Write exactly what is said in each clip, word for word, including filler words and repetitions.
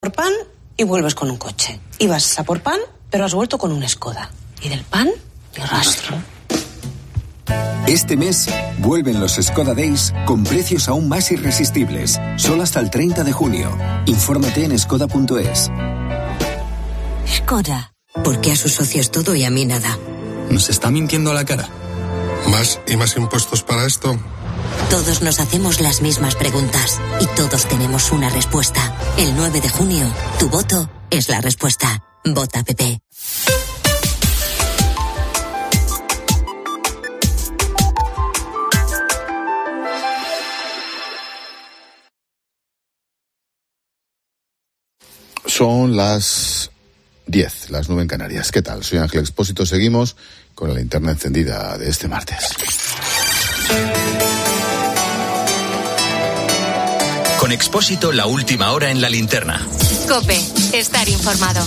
por pan y vuelves con un coche. Ibas a por pan, pero has vuelto con un Skoda. Y del pan, ni rastro. Este mes vuelven los Skoda Days con precios aún más irresistibles. Solo hasta el treinta de junio. Infórmate en skoda punto es. Skoda. ¿Por qué a sus socios todo y a mí nada? ¿Nos está mintiendo a la cara? ¿Más y más impuestos para esto? Todos nos hacemos las mismas preguntas y todos tenemos una respuesta. El nueve de junio, tu voto es la respuesta. Vota P P. Son las diez, las nueve en Canarias. ¿Qué tal? Soy Ángel Expósito. Seguimos con la linterna encendida de este martes. Con Expósito, la última hora en la linterna. COPE, estar informado.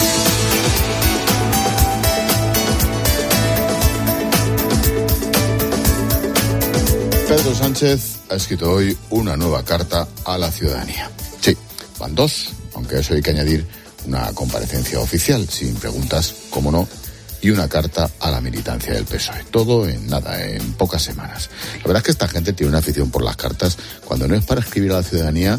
Pedro Sánchez ha escrito hoy una nueva carta a la ciudadanía. Sí, van dos, aunque a eso hay que añadir una comparecencia oficial, sin preguntas, como no, y una carta a la militancia del P S O E. Todo en nada, en pocas semanas. La verdad es que esta gente tiene una afición por las cartas. Cuando no es para escribir a la ciudadanía,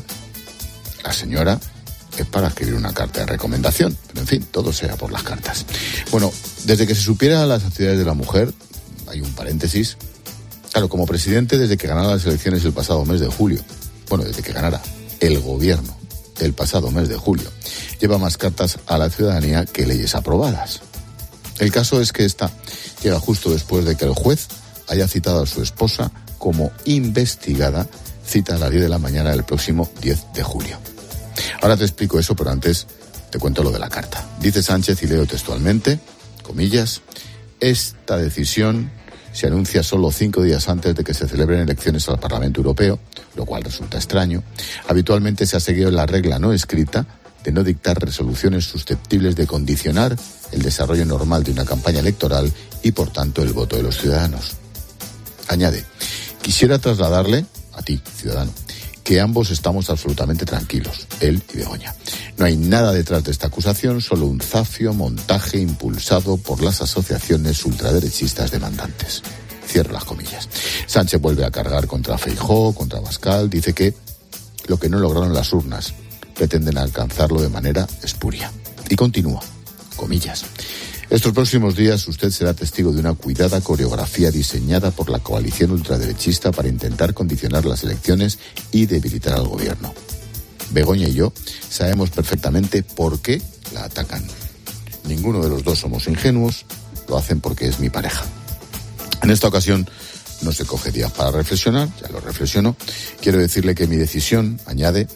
la señora es para escribir una carta de recomendación. Pero en fin, todo sea por las cartas. Bueno, desde que se supiera las actividades de la mujer, hay un paréntesis. Claro, como presidente, desde que ganara las elecciones el pasado mes de julio, bueno, desde que ganara el gobierno el pasado mes de julio, lleva más cartas a la ciudadanía que leyes aprobadas. El caso es que esta llega justo después de que el juez haya citado a su esposa como investigada, cita a las diez de la mañana del próximo diez de julio. Ahora te explico eso, pero antes te cuento lo de la carta. Dice Sánchez, y leo textualmente, comillas, esta decisión se anuncia solo cinco días antes de que se celebren elecciones al Parlamento Europeo, lo cual resulta extraño. Habitualmente se ha seguido la regla no escrita de no dictar resoluciones susceptibles de condicionar el desarrollo normal de una campaña electoral y, por tanto, el voto de los ciudadanos. Añade, quisiera trasladarle, a ti, ciudadano, que ambos estamos absolutamente tranquilos, él y Begoña. No hay nada detrás de esta acusación, solo un zafio montaje impulsado por las asociaciones ultraderechistas demandantes. Cierro las comillas. Sánchez vuelve a cargar contra Feijóo, contra Abascal, dice que lo que no lograron las urnas pretenden alcanzarlo de manera espuria. Y continúa, comillas. Estos próximos días usted será testigo de una cuidada coreografía diseñada por la coalición ultraderechista para intentar condicionar las elecciones y debilitar al gobierno. Begoña y yo sabemos perfectamente por qué la atacan. Ninguno de los dos somos ingenuos, lo hacen porque es mi pareja. En esta ocasión no se coge días para reflexionar, ya lo reflexionó. Quiero decirle que mi decisión, añade,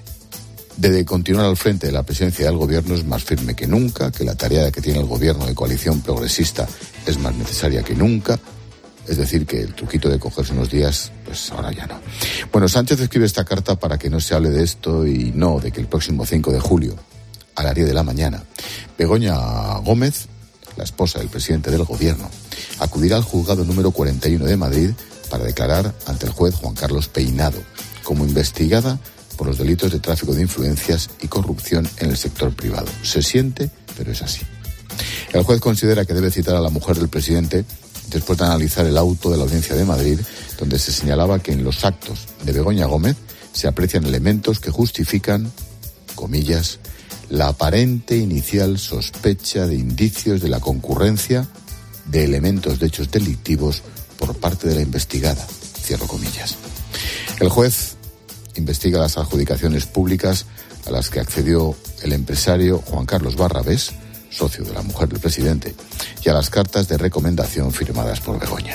de continuar al frente de la presidencia del gobierno es más firme que nunca, que la tarea que tiene el gobierno de coalición progresista es más necesaria que nunca. Es decir, que el truquito de cogerse unos días, pues ahora ya no. Bueno, Sánchez escribe esta carta para que no se hable de esto y no de que el próximo cinco de julio, a las diez de la mañana, Begoña Gómez, la esposa del presidente del gobierno, acudirá al juzgado número cuarenta y uno de Madrid para declarar ante el juez Juan Carlos Peinado como investigada por los delitos de tráfico de influencias y corrupción en el sector privado. Se siente, pero es así. El juez considera que debe citar a la mujer del presidente después de analizar el auto de la Audiencia de Madrid, donde se señalaba que en los actos de Begoña Gómez se aprecian elementos que justifican, comillas, la aparente inicial sospecha de indicios de la concurrencia de elementos de hechos delictivos por parte de la investigada, cierro comillas. El juez investiga las adjudicaciones públicas a las que accedió el empresario Juan Carlos Barrabés, socio de la mujer del presidente, y a las cartas de recomendación firmadas por Begoña.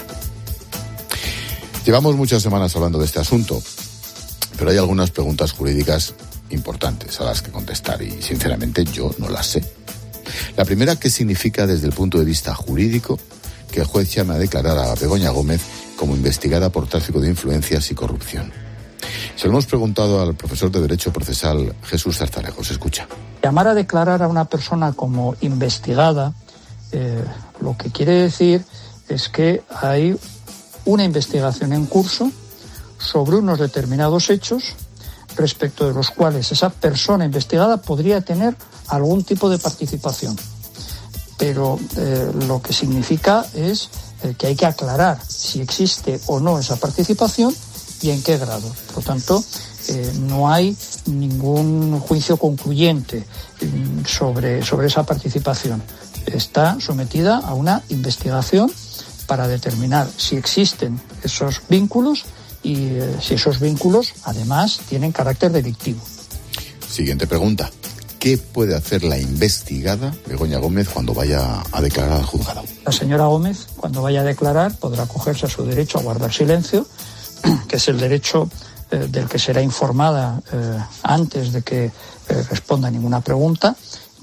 Llevamos muchas semanas hablando de este asunto, pero hay algunas preguntas jurídicas importantes a las que contestar y, sinceramente, yo no las sé. La primera, ¿qué significa desde el punto de vista jurídico que el juez llame a declarar a Begoña Gómez como investigada por tráfico de influencias y corrupción? Se lo hemos preguntado al profesor de Derecho Procesal Jesús Zarzarejo. Se escucha. Llamar a declarar a una persona como investigada, eh, lo que quiere decir es que hay una investigación en curso sobre unos determinados hechos respecto de los cuales esa persona investigada podría tener algún tipo de participación. Pero eh, lo que significa es eh, que hay que aclarar si existe o no esa participación y en qué grado. Por lo tanto, eh, no hay ningún juicio concluyente eh, sobre, sobre esa participación. Está sometida a una investigación para determinar si existen esos vínculos y eh, si esos vínculos, además, tienen carácter delictivo. Siguiente pregunta. ¿Qué puede hacer la investigada Begoña Gómez cuando vaya a declarar al juzgado? La señora Gómez, cuando vaya a declarar, podrá acogerse a su derecho a guardar silencio, que es el derecho eh, del que será informada eh, antes de que eh, responda ninguna pregunta.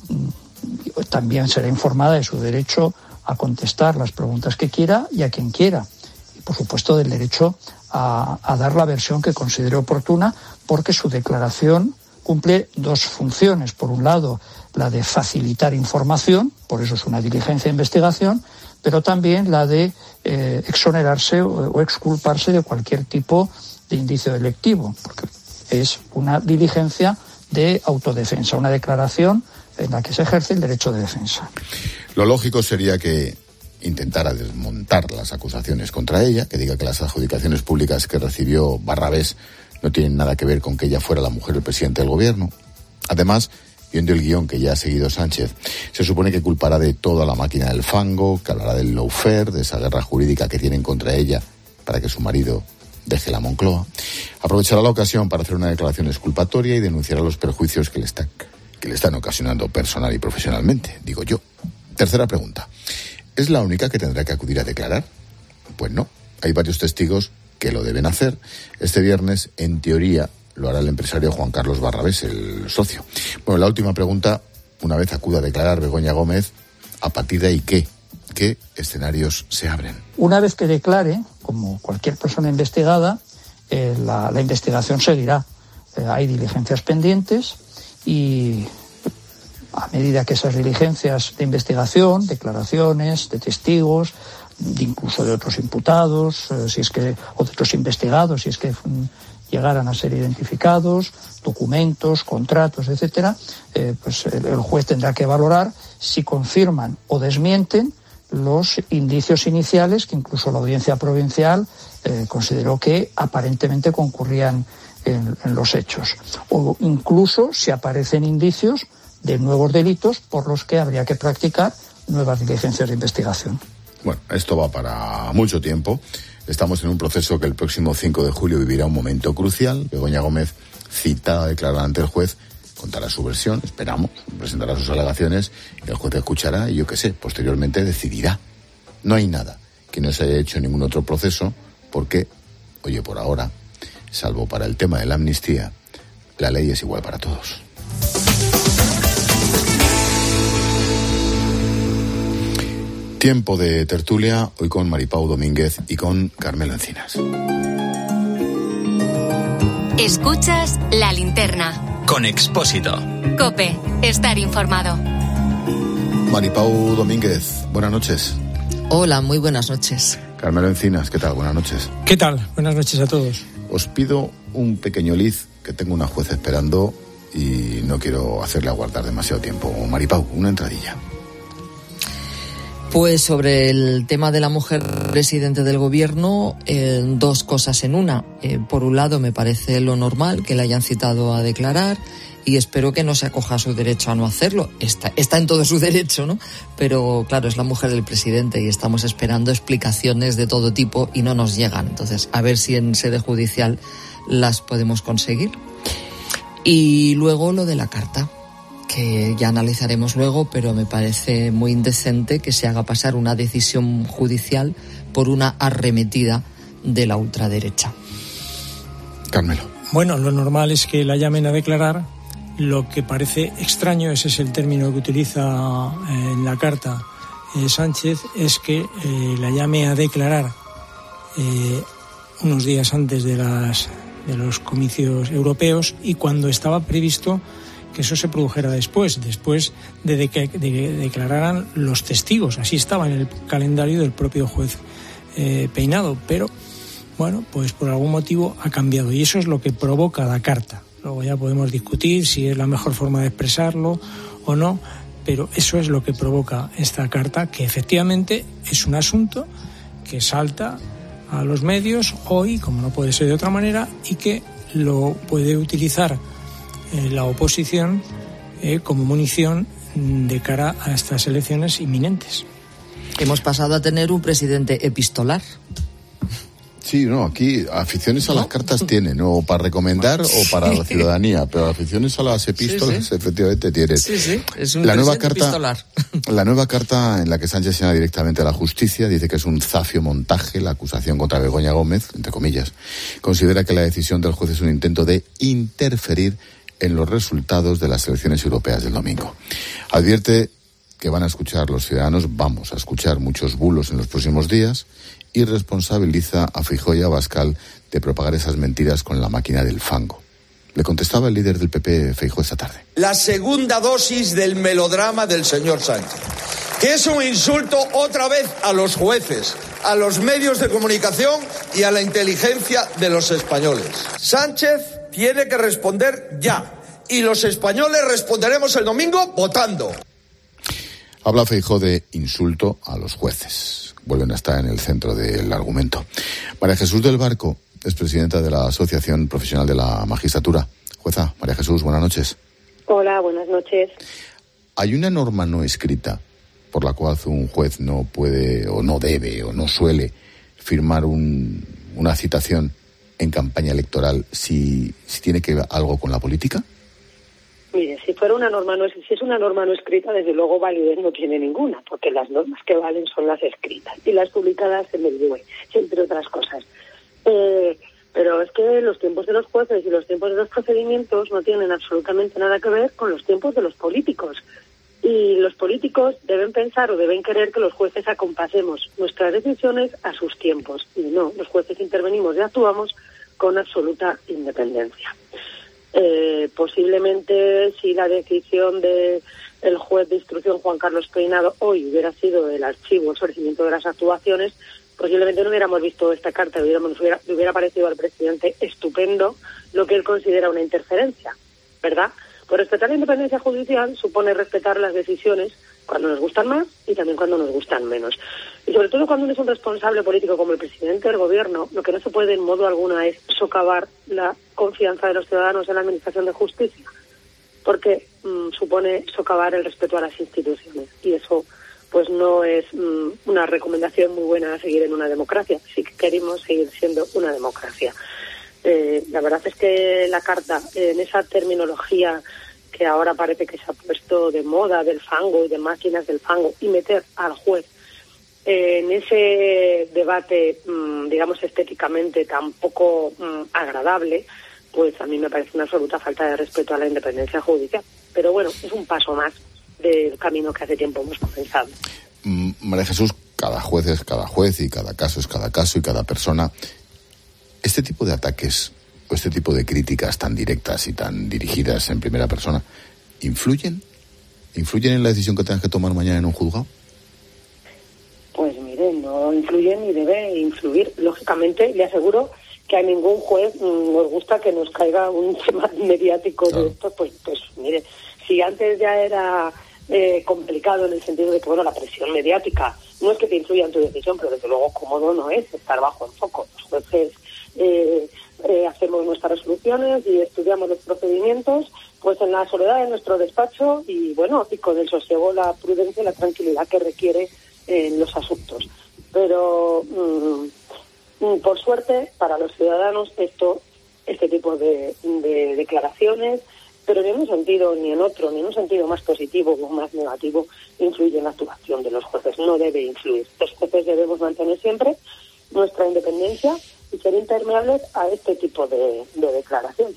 También será informada de su derecho a contestar las preguntas que quiera y a quien quiera. Y, por supuesto, del derecho a, a dar la versión que considere oportuna, porque su declaración cumple dos funciones. Por un lado, la de facilitar información, por eso es una diligencia de investigación, pero también la de eh, exonerarse o, o exculparse de cualquier tipo de indicio delictivo, porque es una diligencia de autodefensa, una declaración en la que se ejerce el derecho de defensa. Lo lógico sería que intentara desmontar las acusaciones contra ella, que diga que las adjudicaciones públicas que recibió Barrabés no tienen nada que ver con que ella fuera la mujer del presidente del gobierno. Además, viendo el guión que ya ha seguido Sánchez, se supone que culpará de toda la máquina del fango, que hablará del lawfare, de esa guerra jurídica que tienen contra ella para que su marido deje la Moncloa. Aprovechará la ocasión para hacer una declaración exculpatoria y denunciará los perjuicios que le están, que le están ocasionando personal y profesionalmente, digo yo. Tercera pregunta. ¿Es la única que tendrá que acudir a declarar? Pues no. Hay varios testigos que lo deben hacer. Este viernes, en teoría, lo hará el empresario Juan Carlos Barrabés, el socio. Bueno, la última pregunta, una vez acuda a declarar Begoña Gómez, ¿a partir de ahí qué? ¿Qué escenarios se abren? Una vez que declare, como cualquier persona investigada, eh, la, la investigación seguirá. Eh, hay diligencias pendientes y a medida que esas diligencias de investigación, declaraciones de testigos, de incluso de otros imputados, eh, si es que, o de otros investigados, si es que mm, llegaran a ser identificados, documentos, contratos, etcétera, eh, pues el, el juez tendrá que valorar si confirman o desmienten los indicios iniciales que incluso la audiencia provincial eh, consideró que aparentemente concurrían en, en los hechos, o incluso si aparecen indicios de nuevos delitos por los que habría que practicar nuevas diligencias de investigación. Bueno, esto va para mucho tiempo. Estamos en un proceso que el próximo cinco de julio vivirá un momento crucial. Begoña Gómez, citada a declarar ante el juez, contará su versión, esperamos, presentará sus alegaciones, y el juez escuchará y yo qué sé, posteriormente decidirá. No hay nada que no se haya hecho en ningún otro proceso porque, oye, por ahora, salvo para el tema de la amnistía, la ley es igual para todos. Tiempo de tertulia, hoy con Maripau Domínguez y con Carmelo Encinas. Escuchas La Linterna. Con Expósito. COPE, estar informado. Maripau Domínguez, buenas noches. Hola, muy buenas noches. Carmelo Encinas, ¿qué tal? Buenas noches. ¿Qué tal? Buenas noches a todos. Os pido un pequeño liz, que tengo una jueza esperando y no quiero hacerle aguardar demasiado tiempo. Maripau, una entradilla. Pues sobre el tema de la mujer presidente del gobierno, eh, dos cosas en una. Eh, por un lado, me parece lo normal que la hayan citado a declarar y espero que no se acoja a su derecho a no hacerlo. Está, está en todo su derecho, ¿no? Pero claro, es la mujer del presidente y estamos esperando explicaciones de todo tipo y no nos llegan. Entonces, a ver si en sede judicial las podemos conseguir. Y luego lo de la carta, que ya analizaremos luego, pero me parece muy indecente que se haga pasar una decisión judicial por una arremetida de la ultraderecha. Carmelo. Bueno, lo normal es que la llamen a declarar. Lo que parece extraño, ese es el término que utiliza eh, en la carta eh, Sánchez, es que eh, la llame a declarar eh, unos días antes de, las, de los comicios europeos y cuando estaba previsto que eso se produjera después, después de, de que de, de declararan los testigos. Así estaba en el calendario del propio juez eh, Peinado, pero bueno, pues por algún motivo ha cambiado y eso es lo que provoca la carta. Luego ya podemos discutir si es la mejor forma de expresarlo o no, pero eso es lo que provoca esta carta, que efectivamente es un asunto que salta a los medios hoy, como no puede ser de otra manera, y que lo puede utilizar eh, la oposición eh, como munición de cara a estas elecciones inminentes. Hemos pasado a tener un presidente epistolar. Sí, no, aquí aficiones a las cartas tienen, o para recomendar o para la ciudadanía, pero aficiones a las epístolas sí, sí. efectivamente tienen. Sí, sí, es un la nueva carta, epistolar. La nueva carta en la que Sánchez señala directamente a la justicia, dice que es un zafio montaje la acusación contra Begoña Gómez, entre comillas. Considera que la decisión del juez es un intento de interferir en los resultados de las elecciones europeas del domingo. Advierte que van a escuchar los ciudadanos, vamos a escuchar muchos bulos en los próximos días, y responsabiliza a Feijóo y a Abascal de propagar esas mentiras con la máquina del fango. Le contestaba el líder del P P, Feijóo, esta tarde. La segunda dosis del melodrama del señor Sánchez, que es un insulto otra vez a los jueces, a los medios de comunicación y a la inteligencia de los españoles. Sánchez tiene que responder ya, y los españoles responderemos el domingo votando. Habla Feijóo de insulto a los jueces. Vuelven a estar en el centro del argumento. María Jesús del Barco es presidenta de la Asociación Profesional de la Magistratura. Jueza, María Jesús, buenas noches. Hola, buenas noches. ¿Hay una norma no escrita por la cual un juez no puede, o no debe, o no suele firmar un, una citación en campaña electoral si, si tiene que ver algo con la política? Mire, si fuera una norma no, si es una norma no escrita, desde luego validez no tiene ninguna, porque las normas que valen son las escritas y las publicadas en el B O E, entre otras cosas. Eh, pero es que los tiempos de los jueces y los tiempos de los procedimientos no tienen absolutamente nada que ver con los tiempos de los políticos. Y los políticos deben pensar o deben querer que los jueces acompasemos nuestras decisiones a sus tiempos. Y no, los jueces intervenimos y actuamos con absoluta independencia. Eh, posiblemente si la decisión de el juez de instrucción Juan Carlos Peinado hoy hubiera sido el archivo, el sorecimiento de las actuaciones, posiblemente no hubiéramos visto esta carta, hubiéramos, hubiera, hubiera parecido al presidente estupendo lo que él considera una interferencia, ¿verdad? Pues respetar la independencia judicial supone respetar las decisiones cuando nos gustan más y también cuando nos gustan menos. Y sobre todo cuando uno es un responsable político como el presidente del gobierno, lo que no se puede en modo alguno es socavar la confianza de los ciudadanos en la administración de justicia, porque mmm, supone socavar el respeto a las instituciones. Y eso pues no es mmm, una recomendación muy buena a seguir en una democracia, si queremos seguir siendo una democracia. Eh, la verdad es que la carta, en esa terminología que ahora parece que se ha puesto de moda del fango y de máquinas del fango, y meter al juez eh, en ese debate, mmm, digamos, estéticamente tan poco mmm, agradable, pues a mí me parece una absoluta falta de respeto a la independencia judicial. Pero bueno, es un paso más del camino que hace tiempo hemos comenzado. Mm, María Jesús, cada juez es cada juez y cada caso es cada caso y cada persona. Este tipo de ataques o este tipo de críticas tan directas y tan dirigidas en primera persona, ¿influyen? ¿Influyen en la decisión que tengas que tomar mañana en un juzgado? Pues mire, no influyen ni debe influir. Lógicamente, le aseguro que a ningún juez mmm, nos gusta que nos caiga un tema mediático claro. de esto. Pues, pues mire, si antes ya era eh, complicado en el sentido de que, bueno, la presión mediática no es que te influya en tu decisión, pero desde luego cómodo no es estar bajo el foco. Los jueces eh, eh, hacemos nuestras resoluciones y estudiamos los procedimientos pues en la soledad de nuestro despacho y, bueno, y con el sosiego, la prudencia y la tranquilidad que requiere en los asuntos. Pero mmm, por suerte para los ciudadanos esto este tipo de, de declaraciones, pero ni en un sentido ni en otro, ni en un sentido más positivo o más negativo, influye en la actuación de los jueces. No debe influir. Los jueces debemos mantener siempre nuestra independencia y ser impermeables a este tipo de, de declaraciones.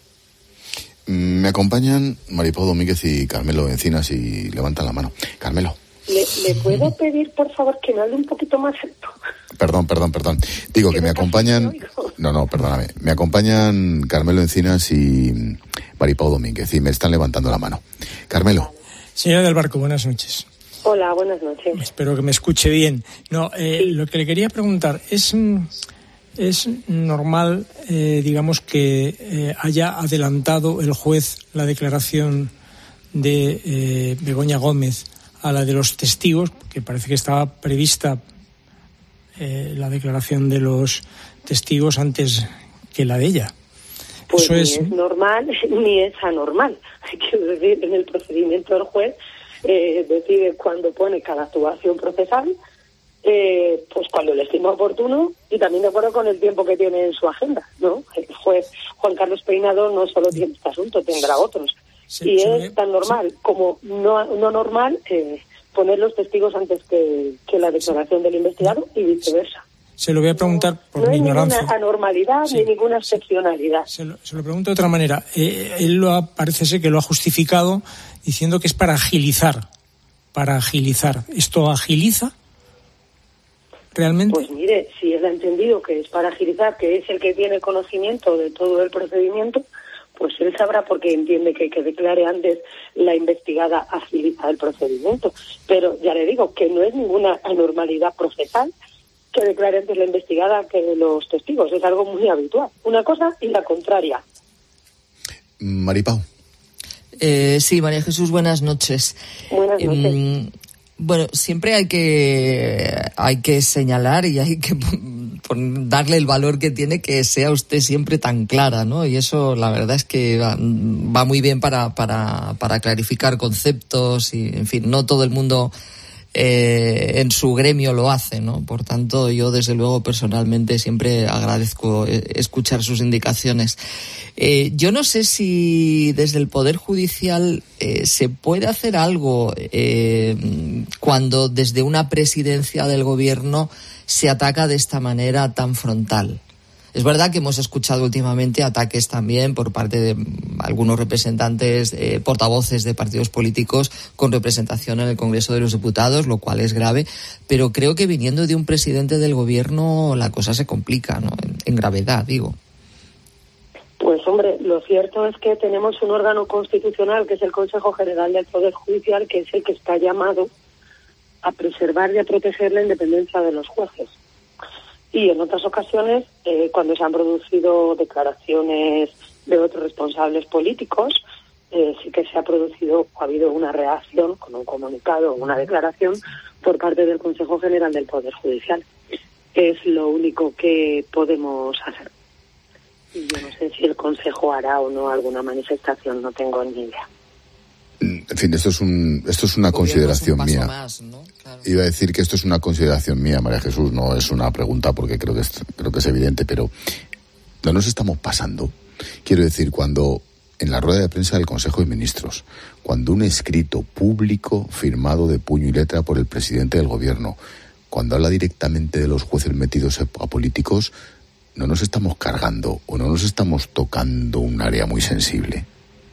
Me acompañan Maripau Domínguez y Carmelo Encinas y levantan la mano. Carmelo. ¿Le, ¿Le puedo pedir, por favor, que me hable un poquito más alto? Perdón, perdón, perdón. Digo que me acompañan... No, no, perdóname. Me acompañan Carmelo Encinas y Maripau Domínguez y me están levantando la mano. Carmelo. Señora del Barco, buenas noches. Hola, buenas noches. Espero que me escuche bien. No, eh, sí. Lo que le quería preguntar es... es normal, eh, digamos, que eh, haya adelantado el juez la declaración de eh, Begoña Gómez a la de los testigos, que parece que estaba prevista eh, la declaración de los testigos antes que la de ella. Pues Eso ni es... es normal ni es anormal. Quiero decir, en el procedimiento el juez eh, decide cuándo pone cada actuación procesal, eh, pues cuando le estima oportuno y también de acuerdo con el tiempo que tiene en su agenda, ¿no? El juez Juan Carlos Peinado no solo tiene este asunto, tendrá otros. Sí, y sí, es tan normal sí. como no, no normal eh, poner los testigos antes que, que la declaración sí. del investigado y viceversa. Se lo voy a preguntar por no mi hay ignorancia. Ninguna anormalidad sí. ni ninguna excepcionalidad. Se lo, se lo pregunto de otra manera. Eh, él lo ha, parece ser que lo ha justificado diciendo que es para agilizar. Para agilizar. ¿Esto agiliza realmente? Pues mire, si él ha entendido que es para agilizar, que es el que tiene conocimiento de todo el procedimiento, pues él sabrá porque entiende que que declare antes la investigada agiliza el procedimiento. Pero ya le digo que no es ninguna anormalidad procesal que declare antes la investigada que los testigos. Es algo muy habitual. Una cosa y la contraria. Maripau. Eh, sí, María Jesús, buenas noches. Buenas noches. Eh, bueno, siempre hay que hay que señalar y hay que darle el valor que tiene que sea usted siempre tan clara, ¿no? Y eso, la verdad es que va, va muy bien para, para, para clarificar conceptos y, en fin, no todo el mundo Eh, en su gremio lo hace, ¿no? Por tanto, yo desde luego personalmente siempre agradezco eh, escuchar sus indicaciones. Eh, yo no sé si desde el Poder Judicial eh, se puede hacer algo eh, cuando desde una presidencia del gobierno se ataca de esta manera tan frontal. Es verdad que hemos escuchado últimamente ataques también por parte de algunos representantes, eh, portavoces de partidos políticos con representación en el Congreso de los Diputados, lo cual es grave, pero creo que viniendo de un presidente del gobierno la cosa se complica, ¿no? En, en gravedad, digo. Pues hombre, lo cierto es que tenemos un órgano constitucional que es el Consejo General del Poder Judicial, que es el que está llamado a preservar y a proteger la independencia de los jueces. Y en otras ocasiones, eh, cuando se han producido declaraciones de otros responsables políticos, eh, sí que se ha producido o ha habido una reacción con un comunicado o una declaración por parte del Consejo General del Poder Judicial. Es lo único que podemos hacer. Y yo no sé si el Consejo hará o no alguna manifestación, no tengo ni idea. En fin, esto es un esto es una consideración un mía. Más, ¿no? Claro. Iba a decir que esto es una consideración mía, María Jesús, no es una pregunta porque creo que es, creo que es evidente, pero no nos estamos pasando. Quiero decir, cuando en la rueda de prensa del Consejo de Ministros, cuando un escrito público firmado de puño y letra por el presidente del gobierno, cuando habla directamente de los jueces metidos a políticos, no nos estamos cargando o no nos estamos tocando un área muy sensible.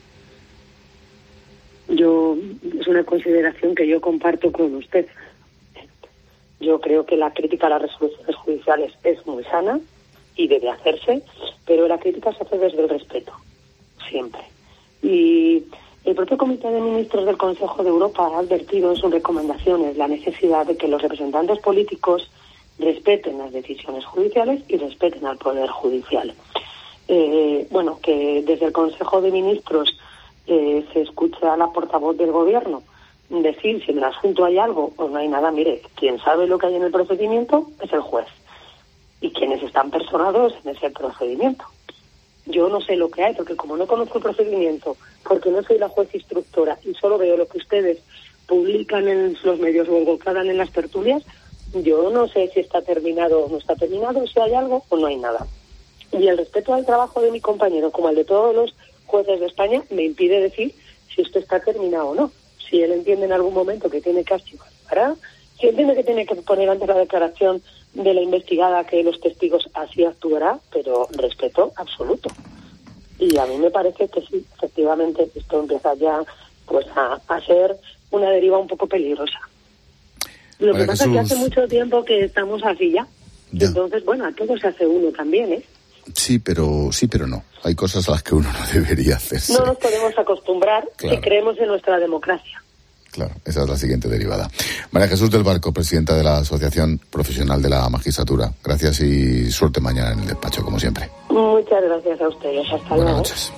Yo, es una consideración que yo comparto con usted. Yo creo que la crítica a las resoluciones judiciales es muy sana y debe hacerse, pero la crítica se hace desde el respeto, siempre. Y el propio Comité de Ministros del Consejo de Europa ha advertido en sus recomendaciones la necesidad de que los representantes políticos respeten las decisiones judiciales y respeten al Poder Judicial. Eh, bueno, que desde el Consejo de Ministros Eh, se escucha a la portavoz del gobierno decir si en el asunto hay algo o no hay nada. Mire, quien sabe lo que hay en el procedimiento es el juez y quienes están personados en ese procedimiento. Yo no sé lo que hay porque como no conozco el procedimiento, porque no soy la juez instructora y solo veo lo que ustedes publican en los medios o encontraran en las tertulias, yo no sé si está terminado o no está terminado, si hay algo o no hay nada. Y el respeto al trabajo de mi compañero como al de todos los jueces de España me impide decir si esto está terminado o no. Si él entiende en algún momento que tiene que archivar, ¿para? Si entiende que tiene que poner ante la declaración de la investigada que los testigos así actuará, pero respeto absoluto. Y a mí me parece que sí, efectivamente, esto empieza ya pues a, a ser una deriva un poco peligrosa. Lo que pasa es que hace mucho tiempo que estamos así ya. ya. Entonces, bueno, a todo se hace uno también, ¿eh? Sí, pero sí, pero no. Hay cosas a las que uno no debería hacerse. No nos podemos acostumbrar claro. si creemos en nuestra democracia. Claro, esa es la siguiente derivada. María Jesús del Barco, presidenta de la Asociación Profesional de la Magistratura. Gracias y suerte mañana en el despacho, como siempre. Muchas gracias a ustedes. Hasta luego. Buenas noches.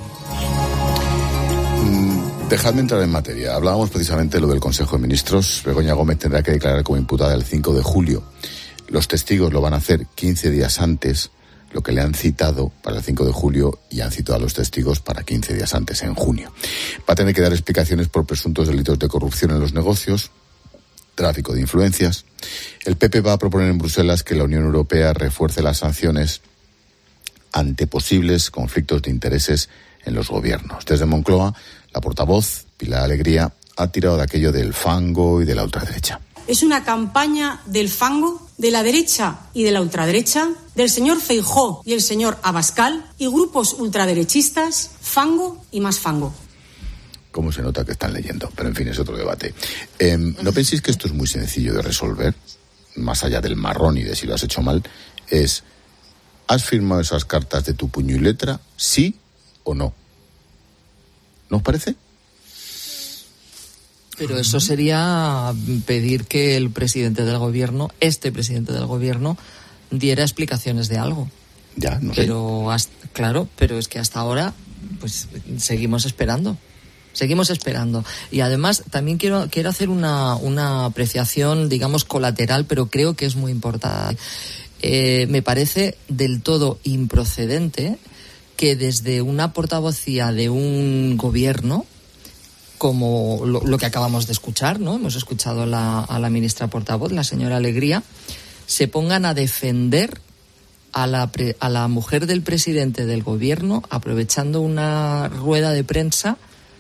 Dejadme entrar en materia. Hablábamos precisamente de lo del Consejo de Ministros. Begoña Gómez tendrá que declarar como imputada el cinco de julio. Los testigos lo van a hacer quince días antes, lo que le han citado para el cinco de julio, y han citado a los testigos para quince días antes, en junio. Va a tener que dar explicaciones por presuntos delitos de corrupción en los negocios, tráfico de influencias. El P P va a proponer en Bruselas que la Unión Europea refuerce las sanciones ante posibles conflictos de intereses en los gobiernos. Desde Moncloa, la portavoz, Pilar Alegría, ha tirado de aquello del fango y de la ultraderecha. Es una campaña del fango, de la derecha y de la ultraderecha, del señor Feijóo y el señor Abascal y grupos ultraderechistas, fango y más fango. ¿Cómo se nota que están leyendo? Pero en fin, es otro debate. Eh, ¿No penséis que esto es muy sencillo de resolver? Más allá del marrón y de si lo has hecho mal, es: ¿has firmado esas cartas de tu puño y letra? ¿Sí o no? ¿No os parece? Pero eso sería pedir que el presidente del gobierno, este presidente del gobierno, diera explicaciones de algo. Ya, no sé. Pero, hasta, claro, pero es que hasta ahora, pues, seguimos esperando. Seguimos esperando. Y además, también quiero, quiero hacer una, una apreciación, digamos, colateral, pero creo que es muy importante. Eh, me parece del todo improcedente que desde una portavocía de un gobierno, como lo, lo que acabamos de escuchar, ¿no? Hemos escuchado la, a la ministra portavoz, la señora Alegría, se pongan a defender a la, pre, a la mujer del presidente del gobierno, aprovechando una rueda de prensa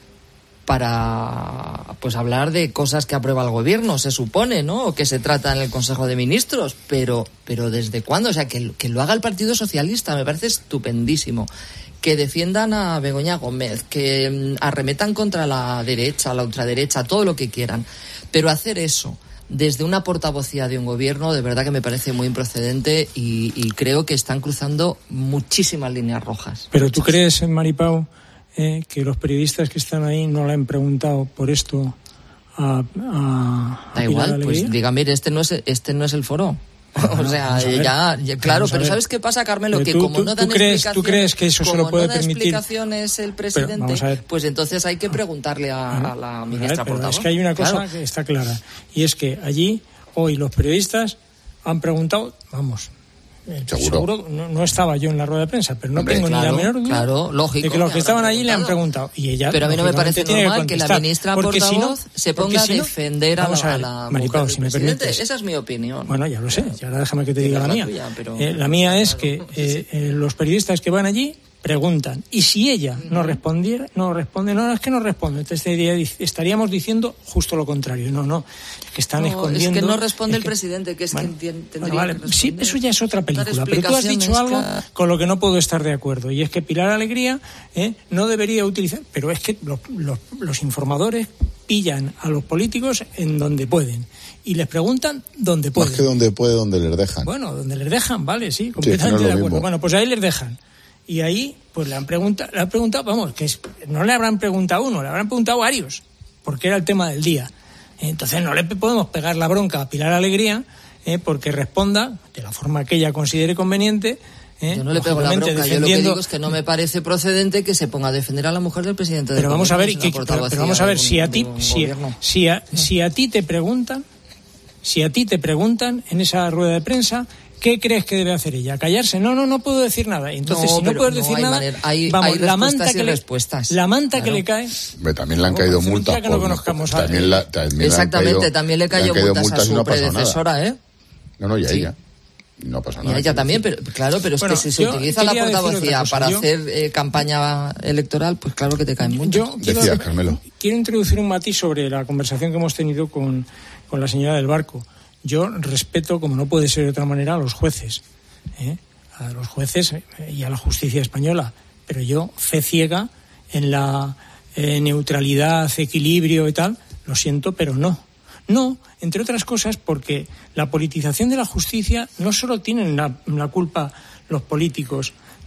para, pues, hablar de cosas que aprueba el gobierno, se supone, ¿no? O que se trata en el Consejo de Ministros. Pero, pero ¿desde cuándo? O sea, que, que lo haga el Partido Socialista me parece estupendísimo. Que defiendan a Begoña Gómez, que arremetan contra la derecha, la ultraderecha, todo lo que quieran. Pero hacer eso desde una portavocía de un gobierno, de verdad que me parece muy improcedente y, y creo que están cruzando muchísimas líneas rojas. Pero ¿tú crees, Maripau, eh, que los periodistas que están ahí no le han preguntado por esto a, a, a Da igual, pues diga, mire, este no es, este no es el foro. O sea, ya, ya, claro, pero ¿sabes qué pasa, Carmelo? Pero que tú, como tú, no dan ¿tú crees, explicaciones, ¿tú crees que eso se lo puede no da permitir? explicaciones el presidente, pues entonces hay que preguntarle a, a la ministra portavoz. Es que hay una cosa claro. que está clara, y es que allí hoy los periodistas han preguntado, vamos, eh, seguro, seguro no, no estaba yo en la rueda de prensa, pero no Hombre, tengo claro, ni la menor duda claro, lógico, de que los que estaban allí le han preguntado. Y ella, pero a mí no me parece normal que, que la ministra portavoz si no, se ponga si a no, defender a la, a, ver, a la Maripau, mujer si me del presidente. permites. Esa es mi opinión. Bueno, ya lo sé, y ahora déjame que te diga la, la mía. Tuya, pero... eh, la mía es que eh, eh, los periodistas que van allí preguntan, y si ella no respondiera, no responde, no, es que no responde, entonces estaríamos diciendo justo lo contrario. No, no, es que están no, escondiendo. Es que no responde es el que, presidente, que es bueno, quien tendría bueno, vale, que responder. Sí, eso ya es otra película, pero tú has dicho algo claro. con lo que no puedo estar de acuerdo, y es que Pilar Alegría eh, no debería utilizar, pero es que los, los, los informadores pillan a los políticos en donde pueden y les preguntan donde pueden. Más que donde puede, donde les dejan. Bueno, donde les dejan, vale, sí, completamente sí, no de acuerdo. Mismo. Bueno, pues ahí les dejan. Y ahí, pues le han preguntado, le han preguntado, vamos, que es, no le habrán preguntado uno, le habrán preguntado varios, porque era el tema del día. Entonces no le podemos pegar la bronca a Pilar Alegría, eh, porque responda de la forma que ella considere conveniente. Eh, yo no le pego la bronca, defendiendo... yo lo que digo es que no me parece procedente que se ponga a defender a la mujer del presidente del pero vamos gobierno. A ver, que, pero, pero vamos a ver, si a ti, si, si, a, si a ti te preguntan, si a ti te preguntan en esa rueda de prensa, ¿qué crees que debe hacer ella? ¿Callarse? No, no, no puedo decir nada. Entonces, no, si no puedes no decir hay nada, manera. Hay, vamos, hay la manta que le, respuestas. La manta claro. que le cae. También le han caído multas. Que no conozcamos por, también la, también Exactamente, caído, también le cayó le multas, multas a su no predecesora, ¿eh? No, no, y a sí. ella. No pasa nada. Y a ella también, pero claro, pero es bueno, que si se utiliza la portavocía para yo, hacer eh, campaña electoral, pues claro que te caen multas. Yo quiero, Decía, Carmelo. Quiero introducir un matiz sobre la conversación que hemos tenido con, con la señora del Barco. Yo respeto, como no puede ser de otra manera, a los jueces. ¿eh? A los jueces y a la justicia española, pero yo, fe ciega en la eh, neutralidad, equilibrio y tal, lo siento, pero no. No, entre otras cosas porque la politización de la justicia no solo tienen la, la culpa los políticos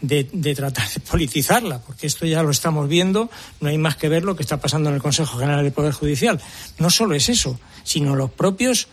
de, de tratar de politizarla, porque esto ya lo estamos viendo, no hay más que ver lo que está pasando en el Consejo General del Poder Judicial. No solo es eso, sino los propios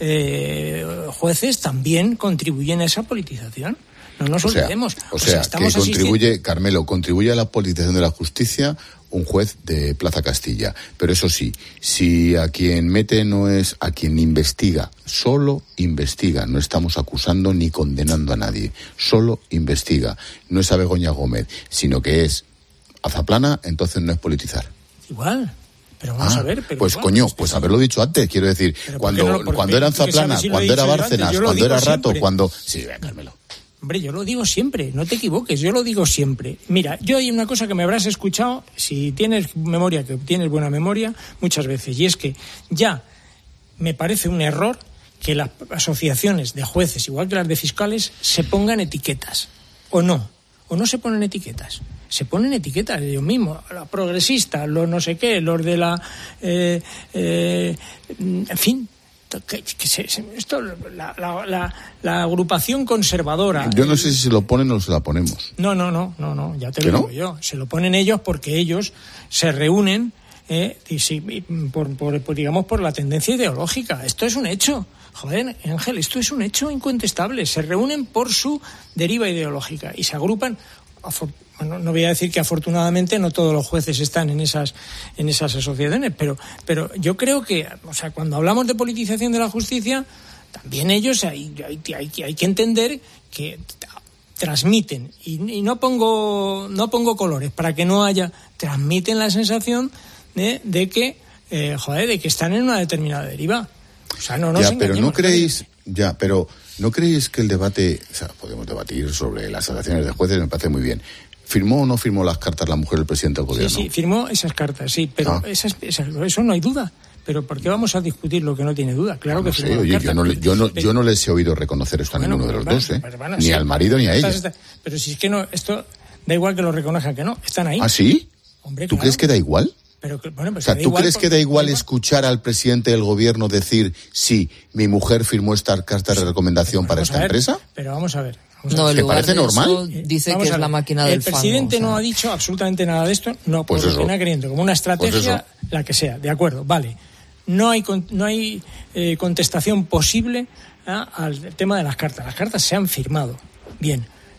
eh, jueces también contribuyen a esa politización. No nos o sea, olvidemos. O sea, o sea que contribuye, asistiendo... Carmelo, contribuye a la politización de la justicia un juez de Plaza Castilla. Pero eso sí, si a quien mete no es a quien investiga, solo investiga, no estamos acusando ni condenando a nadie, solo investiga, no es a Begoña Gómez, sino que es a Zaplana, entonces no es politizar. Igual. Pero vamos ah, a ver. Pero pues igual, coño, pues, pues haberlo dicho antes, quiero decir, cuando, no, cuando era Zaplana, si cuando era Bárcenas, antes, cuando era Rato, siempre. cuando... Sí, ven, Carmelo. Hombre, yo lo digo siempre, no te equivoques, yo lo digo siempre. Mira, yo hay una cosa que me habrás escuchado, si tienes memoria, que tienes buena memoria, muchas veces, y es que ya me parece un error que las asociaciones de jueces, igual que las de fiscales, se pongan etiquetas, o no, o no se ponen etiquetas. Se ponen etiquetas de ellos mismos, los progresistas, los no sé qué, los de la... Eh, eh, en fin... Que, que se, se, esto la, la, la, la agrupación conservadora. Yo no sé si se lo ponen o se la ponemos. No, no, no, no, no, ya te lo digo no? yo. Se lo ponen ellos porque ellos se reúnen eh, y sí, por, por, por, digamos, por la tendencia ideológica. Esto es un hecho. Joder, Ángel, esto es un hecho incontestable. Se reúnen por su deriva ideológica y se agrupan. Bueno, no voy a decir que afortunadamente no todos los jueces están en esas en esas asociaciones, pero pero yo creo que, o sea, cuando hablamos de politización de la justicia, también ellos hay hay, hay, hay que entender que transmiten y, y no pongo no pongo colores para que no haya transmiten la sensación de, de que eh, joder, de que están en una determinada deriva. O sea, no nos ya, pero no creéis, nadie. ya, pero ¿no creéis que el debate, o sea, podemos debatir sobre las asociaciones de jueces, me parece muy bien? ¿Firmó o no firmó las cartas la mujer del presidente del gobierno? Sí, sí, firmó esas cartas, sí, pero ah. esas, esas, eso no hay duda. Pero ¿por qué vamos a discutir lo que no tiene duda? Claro no que sé, oye, yo no, yo, no, yo no les he oído reconocer esto a bueno, ninguno de los bueno, dos, ¿eh? Pero, bueno, ni sí, al marido ni a ella. Está, pero si es que no, esto da igual que lo reconozcan que no, están ahí. ¿Ah, sí? Hombre, ¿Tú claro. crees que da igual? Pero, bueno, pues o sea, ¿tú crees que da igual escuchar al presidente del gobierno decir, sí, mi mujer firmó esta carta de recomendación para esta ver, empresa? Pero vamos a ver. No, ¿Te parece normal? Dice Vamos que es la máquina del fango. El presidente o sea. no ha dicho absolutamente nada de esto, no, pues por lo que no ha querido, como una estrategia, pues la que sea, de acuerdo, vale. No hay no hay eh, contestación posible ¿eh? al tema de las cartas. Las cartas se han firmado. Bien.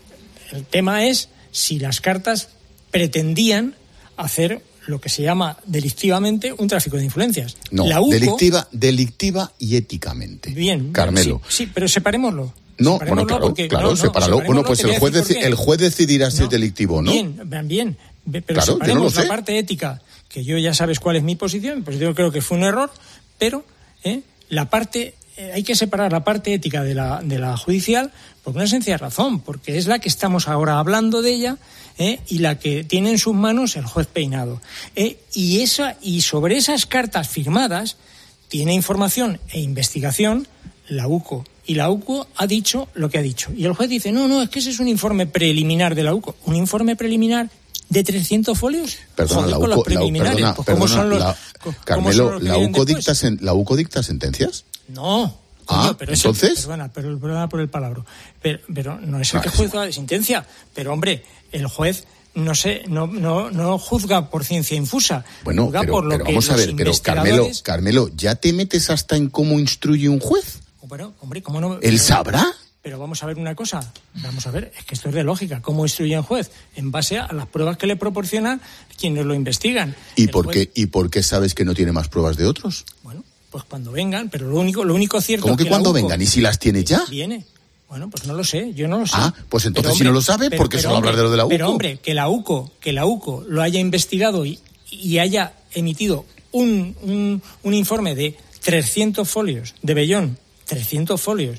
El tema es si las cartas pretendían hacer lo que se llama delictivamente un tráfico de influencias. No, la U C O, delictiva, delictiva y éticamente. Bien. Carmelo. Sí, sí, pero separémoslo. No, bueno, claro, porque, claro, no, sepáralo. No, bueno, pues el juez, deci- el juez decidirá si no, es delictivo, ¿no? Bien, bien, pero claro, separemos no la parte ética, que yo ya sabes cuál es mi posición, pues yo creo que fue un error, pero ¿eh? la parte, eh, hay que separar la parte ética de la, de la judicial por una sencilla razón, porque es la que estamos ahora hablando de ella, ¿eh? y la que tiene en sus manos el juez Peinado. ¿eh? Y, esa, y sobre esas cartas firmadas tiene información e investigación la U C O. Y la U C O ha dicho lo que ha dicho. Y el juez dice, no, no, es que ese es un informe preliminar de la U C O. ¿Un informe preliminar de trescientos folios? Perdona, Joder, la con U C O, los preliminares. la, perdona, pues, ¿cómo perdona, son los, la, ¿cómo Carmelo, son los ¿la U C O, dicta sen, ¿la U C O dicta sentencias? No. Ah, coño, pero ¿entonces? Ese, perdona, pero, perdona por el palabra. Pero, pero no es el que juzga de sentencia. Pero, hombre, el juez no sé, no, no, no juzga por ciencia infusa. Bueno, juzga pero, por lo pero que vamos a ver, pero Carmelo, Carmelo, ¿ya te metes hasta en cómo instruye un juez? Bueno, hombre, ¿cómo no? ¿Él sabrá? Pero vamos a ver una cosa, vamos a ver, es que esto es de lógica. ¿Cómo instruye un juez? En base a las pruebas que le proporcionan quienes lo investigan. ¿Y por qué, y por qué sabes que no tiene más pruebas de otros? Bueno, pues cuando vengan, pero lo único, lo único cierto... ¿Cómo que, que cuando vengan? ¿Y si las tiene ya? Viene. Bueno, pues no lo sé, yo no lo sé. Ah, pues entonces hombre, si no lo sabe, ¿por qué solo hablar de lo de la U C O? Pero hombre, que la U C O, que la U C O lo haya investigado y, y haya emitido un, un, un informe de trescientos folios, de Bellón, trescientos folios,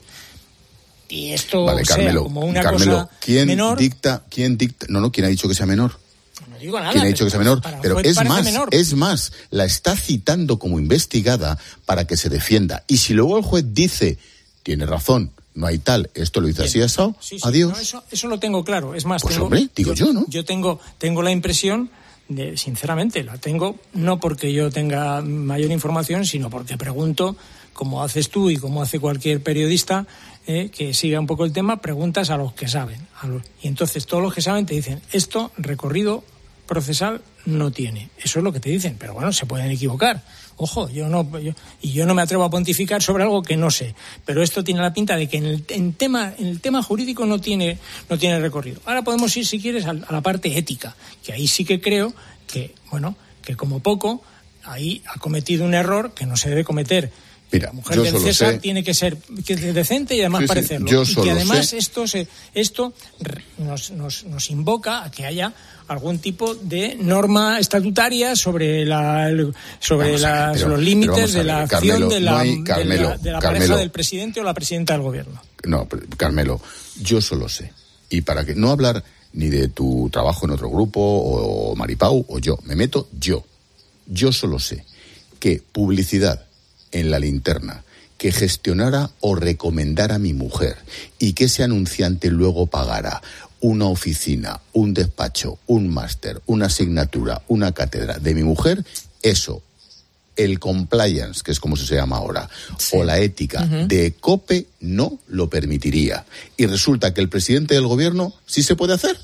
y esto vale, sea Carmelo, como una Carmelo, cosa ¿quién menor... dicta, quién dicta? No, no, ¿quién ha dicho que sea menor? No digo nada. ¿Quién ha dicho que sea menor? Pero es más, menor. es más, la está citando como investigada para que se defienda. Y si luego el juez dice, tiene razón, no hay tal, esto lo dice así, asado, sí, sí, adiós. No, eso, eso lo tengo claro, es más... Pues tengo, hombre, digo yo, yo, ¿no? Yo tengo, tengo la impresión, de, sinceramente, la tengo, no porque yo tenga mayor información, sino porque pregunto, como haces tú y como hace cualquier periodista, eh, que siga un poco el tema, preguntas a los que saben. A los, y entonces todos los que saben te dicen, esto recorrido procesal no tiene. Eso es lo que te dicen, pero bueno, se pueden equivocar. Ojo, yo no yo, y yo no me atrevo a pontificar sobre algo que no sé, pero esto tiene la pinta de que en el en tema en el tema jurídico no tiene no tiene recorrido. Ahora podemos ir, si quieres, a, a la parte ética, que ahí sí que creo que, bueno, que como poco ahí ha cometido un error que no se debe cometer. Mira, la mujer del César sé... tiene que ser decente y además sí, parecerlo. Sí, y que además sé... esto se, esto nos, nos, nos invoca a que haya algún tipo de norma estatutaria sobre la sobre las, ver, pero, los límites de la acción Carmelo, de la, no hay, Carmelo, de la, de la Carmelo, pareja del presidente o la presidenta del gobierno. No, Carmelo, yo solo sé. Y para que no hablar ni de tu trabajo en otro grupo o, o Maripau o yo, me meto yo. Yo solo sé que publicidad en la linterna que gestionara o recomendara a mi mujer y que ese anunciante luego pagara una oficina, un despacho, un máster, una asignatura, una cátedra de mi mujer, eso, el compliance, que es como se llama ahora, sí. o la ética uh-huh. de COPE no lo permitiría. Y resulta que el presidente del gobierno sí se puede hacer.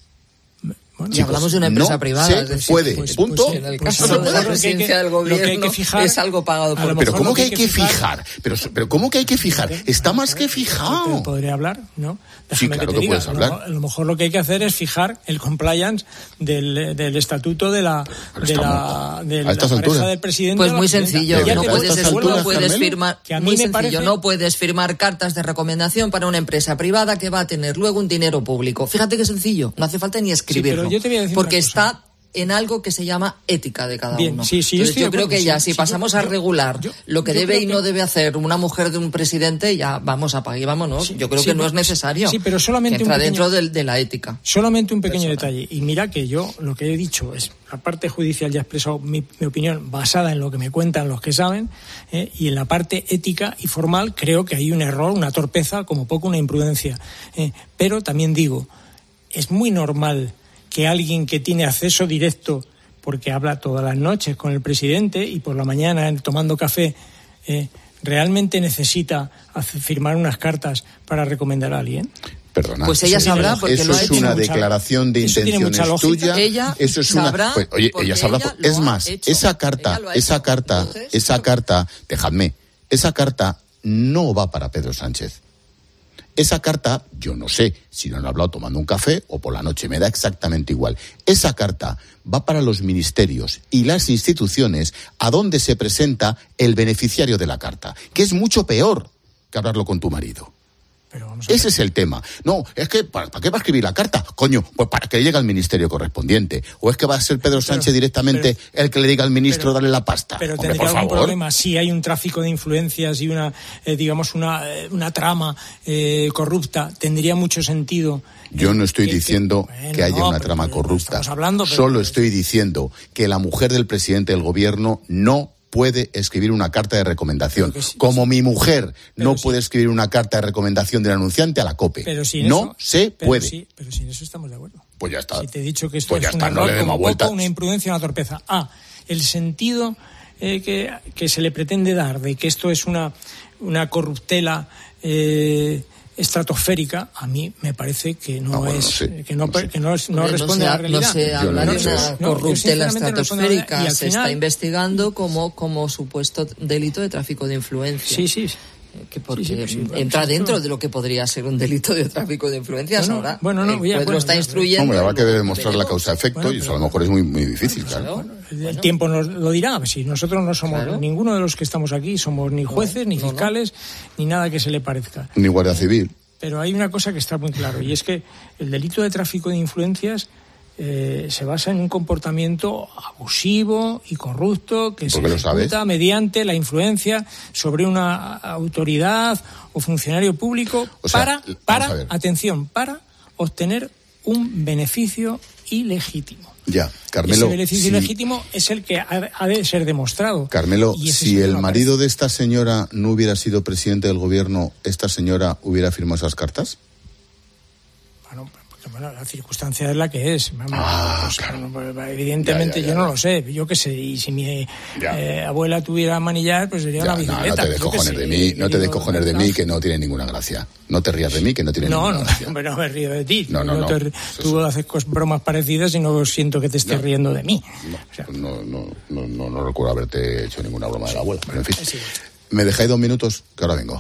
Bueno, si hablamos de una empresa no privada, se es decir, puede, pues, punto. Pues, en el caso pues, de la presidencia del gobierno fijar, es algo pagado por. Pero ¿cómo que hay que fijar? fijar? Pero, pero ¿cómo que hay que fijar? Está más que fijado. ¿Podría hablar? ¿No? Déjame sí, claro que, que diga, puedes hablar. A lo mejor lo que hay que hacer es fijar el compliance del, del estatuto de la de la, de la pareja alturas. del presidente. Pues muy sencillo. Ya no te puedes, alturas, no puedes firmar. Que a mí muy me sencillo. parece... No puedes firmar cartas de recomendación para una empresa privada que va a tener luego un dinero público. Fíjate que sencillo. No hace falta ni escribirlo. Sí, pero yo te voy a decir porque está en algo que se llama ética de cada Bien, uno. Sí, sí, Entonces, yo, yo creo que sí, ya, si sí, pasamos yo, a regular yo, lo que yo debe y que... no debe hacer una mujer de un presidente, ya vamos a pagar y vámonos. Sí, yo creo sí, que no es necesario. Sí, pero solamente que entra un pequeño, dentro de, de la ética. Solamente un pequeño personal. detalle. Y mira que yo lo que he dicho es, la parte judicial ya he expresado mi, mi opinión basada en lo que me cuentan los que saben, eh, y en la parte ética y formal creo que hay un error, una torpeza, como poco una imprudencia. Eh, pero también digo, es muy normal que alguien que tiene acceso directo, porque habla todas las noches con el presidente y por la mañana tomando café, eh, ¿realmente necesita hacer, firmar unas cartas para recomendar a alguien? Perdona. Pues ella sabrá porque eso lo ha es hecho una mucha, declaración de intenciones tuya. Ella eso es sabrá una. Pues, oye, ella sabrá. Ella es más, hecho. esa carta, esa carta, Entonces, esa carta, dejadme, esa carta no va para Pedro Sánchez. Esa carta, yo no sé si no han hablado tomando un café o por la noche, me da exactamente igual. Esa carta va para los ministerios y las instituciones a donde se presenta el beneficiario de la carta, que es mucho peor que hablarlo con tu marido. Pero vamos a Ese es el tema. No, es que, ¿para, ¿para qué va a escribir la carta? Coño, pues para que llegue al ministerio correspondiente. O es que va a ser Pedro Sánchez pero, directamente pero, el que le diga al ministro pero, darle la pasta. Pero Hombre, tendría por algún favor. problema si hay un tráfico de influencias y una, eh, digamos, una, una trama eh, corrupta. Tendría mucho sentido. Yo no estoy que, diciendo que, bueno, que haya no, una trama corrupta. Hablando, pero, Solo estoy diciendo que la mujer del presidente del gobierno no puede escribir una carta de recomendación. Sí, como sí. mi mujer pero no sí. puede escribir una carta de recomendación del anunciante a la COPE. Pero no eso, se pero puede. Sí, pero sin eso estamos de acuerdo. Pues ya está. Si te he dicho que esto pues es ya está, un no error, le demos vueltas. Una imprudencia, una torpeza. Ah, el sentido eh, que, que se le pretende dar de que esto es una, una corruptela eh, estratosférica, a mí me parece que no, no bueno, es, no sé, que no, no, sé. que no, es, no Hombre, responde no a la realidad. No se habla no, de una no, corruptela estratosférica, se final, está investigando como, como supuesto delito de tráfico de influencia. Sí, sí. Que porque sí, sí, sí, entra sí, dentro sí. de lo que podría ser un delito de tráfico de influencias bueno, ahora. Bueno, no, el ya, juez bueno, lo está ya, instruyendo. Hombre, habrá que demostrar la causa-efecto bueno, y eso a lo mejor es muy, muy difícil, bueno, claro. Bueno, el bueno. tiempo nos lo dirá. Si nosotros no somos, claro. ninguno de los que estamos aquí somos ni jueces, no, ni fiscales, no, no. ni nada que se le parezca. Ni Guardia Civil. Pero hay una cosa que está muy claro, y es que el delito de tráfico de influencias eh, se basa en un comportamiento abusivo y corrupto que se ejecuta mediante la influencia sobre una autoridad o funcionario público o sea, para, para atención, para obtener un beneficio ilegítimo. Ya, Carmelo. Ese beneficio si, ilegítimo es el que ha, ha de ser demostrado. Carmelo, si el marido de esta señora no hubiera sido presidente del gobierno, ¿esta señora hubiera firmado esas cartas? Bueno, Bueno, la circunstancia es la que es. Vamos, Ah, pues, claro. bueno, evidentemente Ya, ya, ya, yo no ya. lo sé. Yo qué sé. Y si mi eh, abuela tuviera manillar, pues sería Ya, una no, no bicicleta. te des yo qué cojones sé. de mí, no te des Digo, cojones de no. mí, que no tiene ninguna gracia. No te rías de mí, que no tiene No, ninguna no, gracia. hombre, no me río de ti. No, no, Yo no. te- tú haces cos- bromas parecidas y no siento que te estés No. riendo de mí. No, no, no, no, no recuerdo haberte hecho ninguna broma de la abuela. Pero en fin, me dejáis dos minutos, que ahora vengo.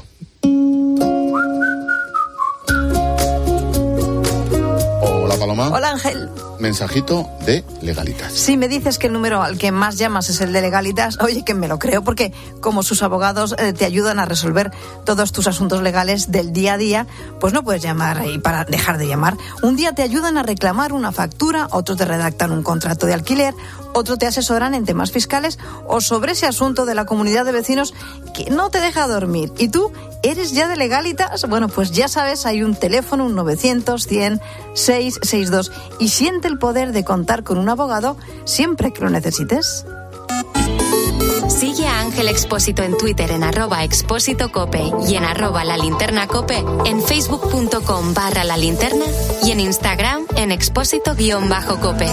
Hola, Paloma. Hola, Ángel. Mensajito de Legalitas. Si me dices que el número al que más llamas es el de Legalitas, oye, que me lo creo, porque como sus abogados eh, te ayudan a resolver todos tus asuntos legales del día a día, pues no puedes llamar ahí para dejar de llamar. Un día te ayudan a reclamar una factura, otro te redactan un contrato de alquiler, otro te asesoran en temas fiscales o sobre ese asunto de la comunidad de vecinos que no te deja dormir. ¿Y tú eres ya de Legalitas? Bueno, pues ya sabes, hay un teléfono, un novecientos, cien, seiscientos sesenta y dos, y siente el poder de contar con un abogado siempre que lo necesites. Sigue a Ángel Expósito en Twitter en arroba expósito cope y en arroba la linterna cope, en facebook.com barra la linterna y en Instagram en expósito guión bajo cope.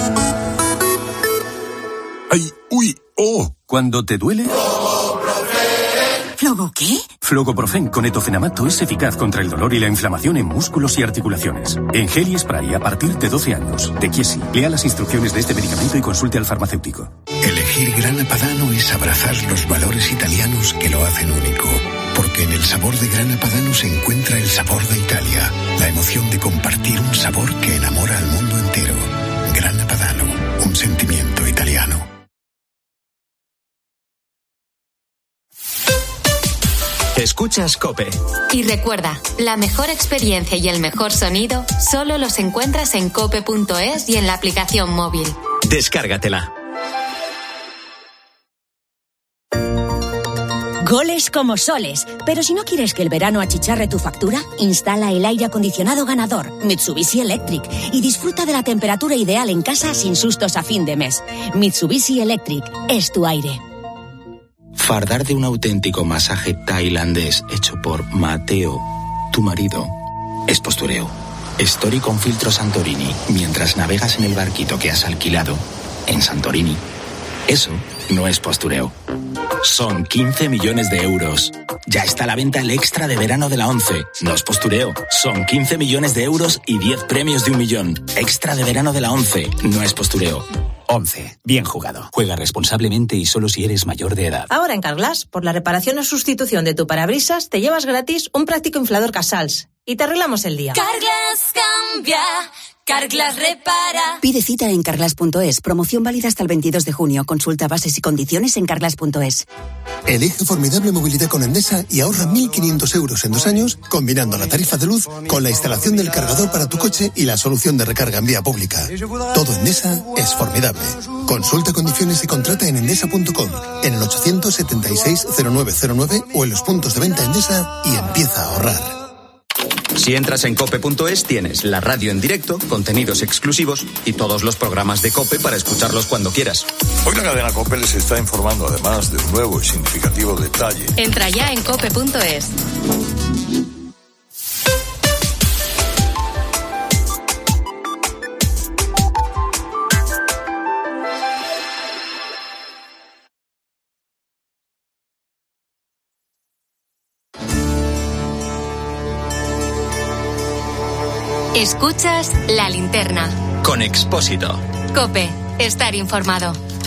¡Ay! ¡Uy! ¡Oh! Cuando te duele... ¿Flogo qué? Flogoprofen con etofenamato es eficaz contra el dolor y la inflamación en músculos y articulaciones. En gel y spray a partir de doce años. De Chiesi. Lea las instrucciones de este medicamento y consulte al farmacéutico. Elegir Grana Padano es abrazar los valores italianos que lo hacen único. Porque en el sabor de Grana Padano se encuentra el sabor de Italia. La emoción de compartir un sabor que enamora al mundo entero. Grana Padano, un sentimiento italiano. Escuchas COPE. Y recuerda, la mejor experiencia y el mejor sonido solo los encuentras en cope punto es y en la aplicación móvil. Descárgatela. Goles como soles. Pero si no quieres que el verano achicharre tu factura, instala el aire acondicionado ganador Mitsubishi Electric y disfruta de la temperatura ideal en casa sin sustos a fin de mes. Mitsubishi Electric es tu aire. Fardar de un auténtico masaje tailandés hecho por Mateo, tu marido, es postureo. Story con filtro Santorini mientras navegas en el barquito que has alquilado en Santorini. Eso no es postureo. Son quince millones de euros. Ya está a la venta el extra de verano de la ONCE. No es postureo. Son quince millones de euros y diez premios de un millón. Extra de verano de la ONCE. No es postureo. ONCE. Bien jugado. Juega responsablemente y solo si eres mayor de edad. Ahora en Carglass, por la reparación o sustitución de tu parabrisas, te llevas gratis un práctico inflador Casals. Y te arreglamos el día. Carglass cambia. Carglass repara. Pide cita en carglass punto es. Promoción válida hasta el veintidós de junio. Consulta bases y condiciones en carglass punto es. Elige formidable movilidad con Endesa y ahorra mil quinientos euros en dos años combinando la tarifa de luz con la instalación del cargador para tu coche y la solución de recarga en vía pública. Todo Endesa es formidable. Consulta condiciones y contrata en endesa punto com, en el ochocientos setenta y seis cero nueve cero nueve o en los puntos de venta Endesa y empieza a ahorrar. Si entras en cope punto es tienes la radio en directo, contenidos exclusivos y todos los programas de COPE para escucharlos cuando quieras. Hoy la cadena COPE les está informando además de un nuevo y significativo detalle. Entra ya en cope punto es. Escuchas La Linterna. Con Expósito. COPE. Estar informado.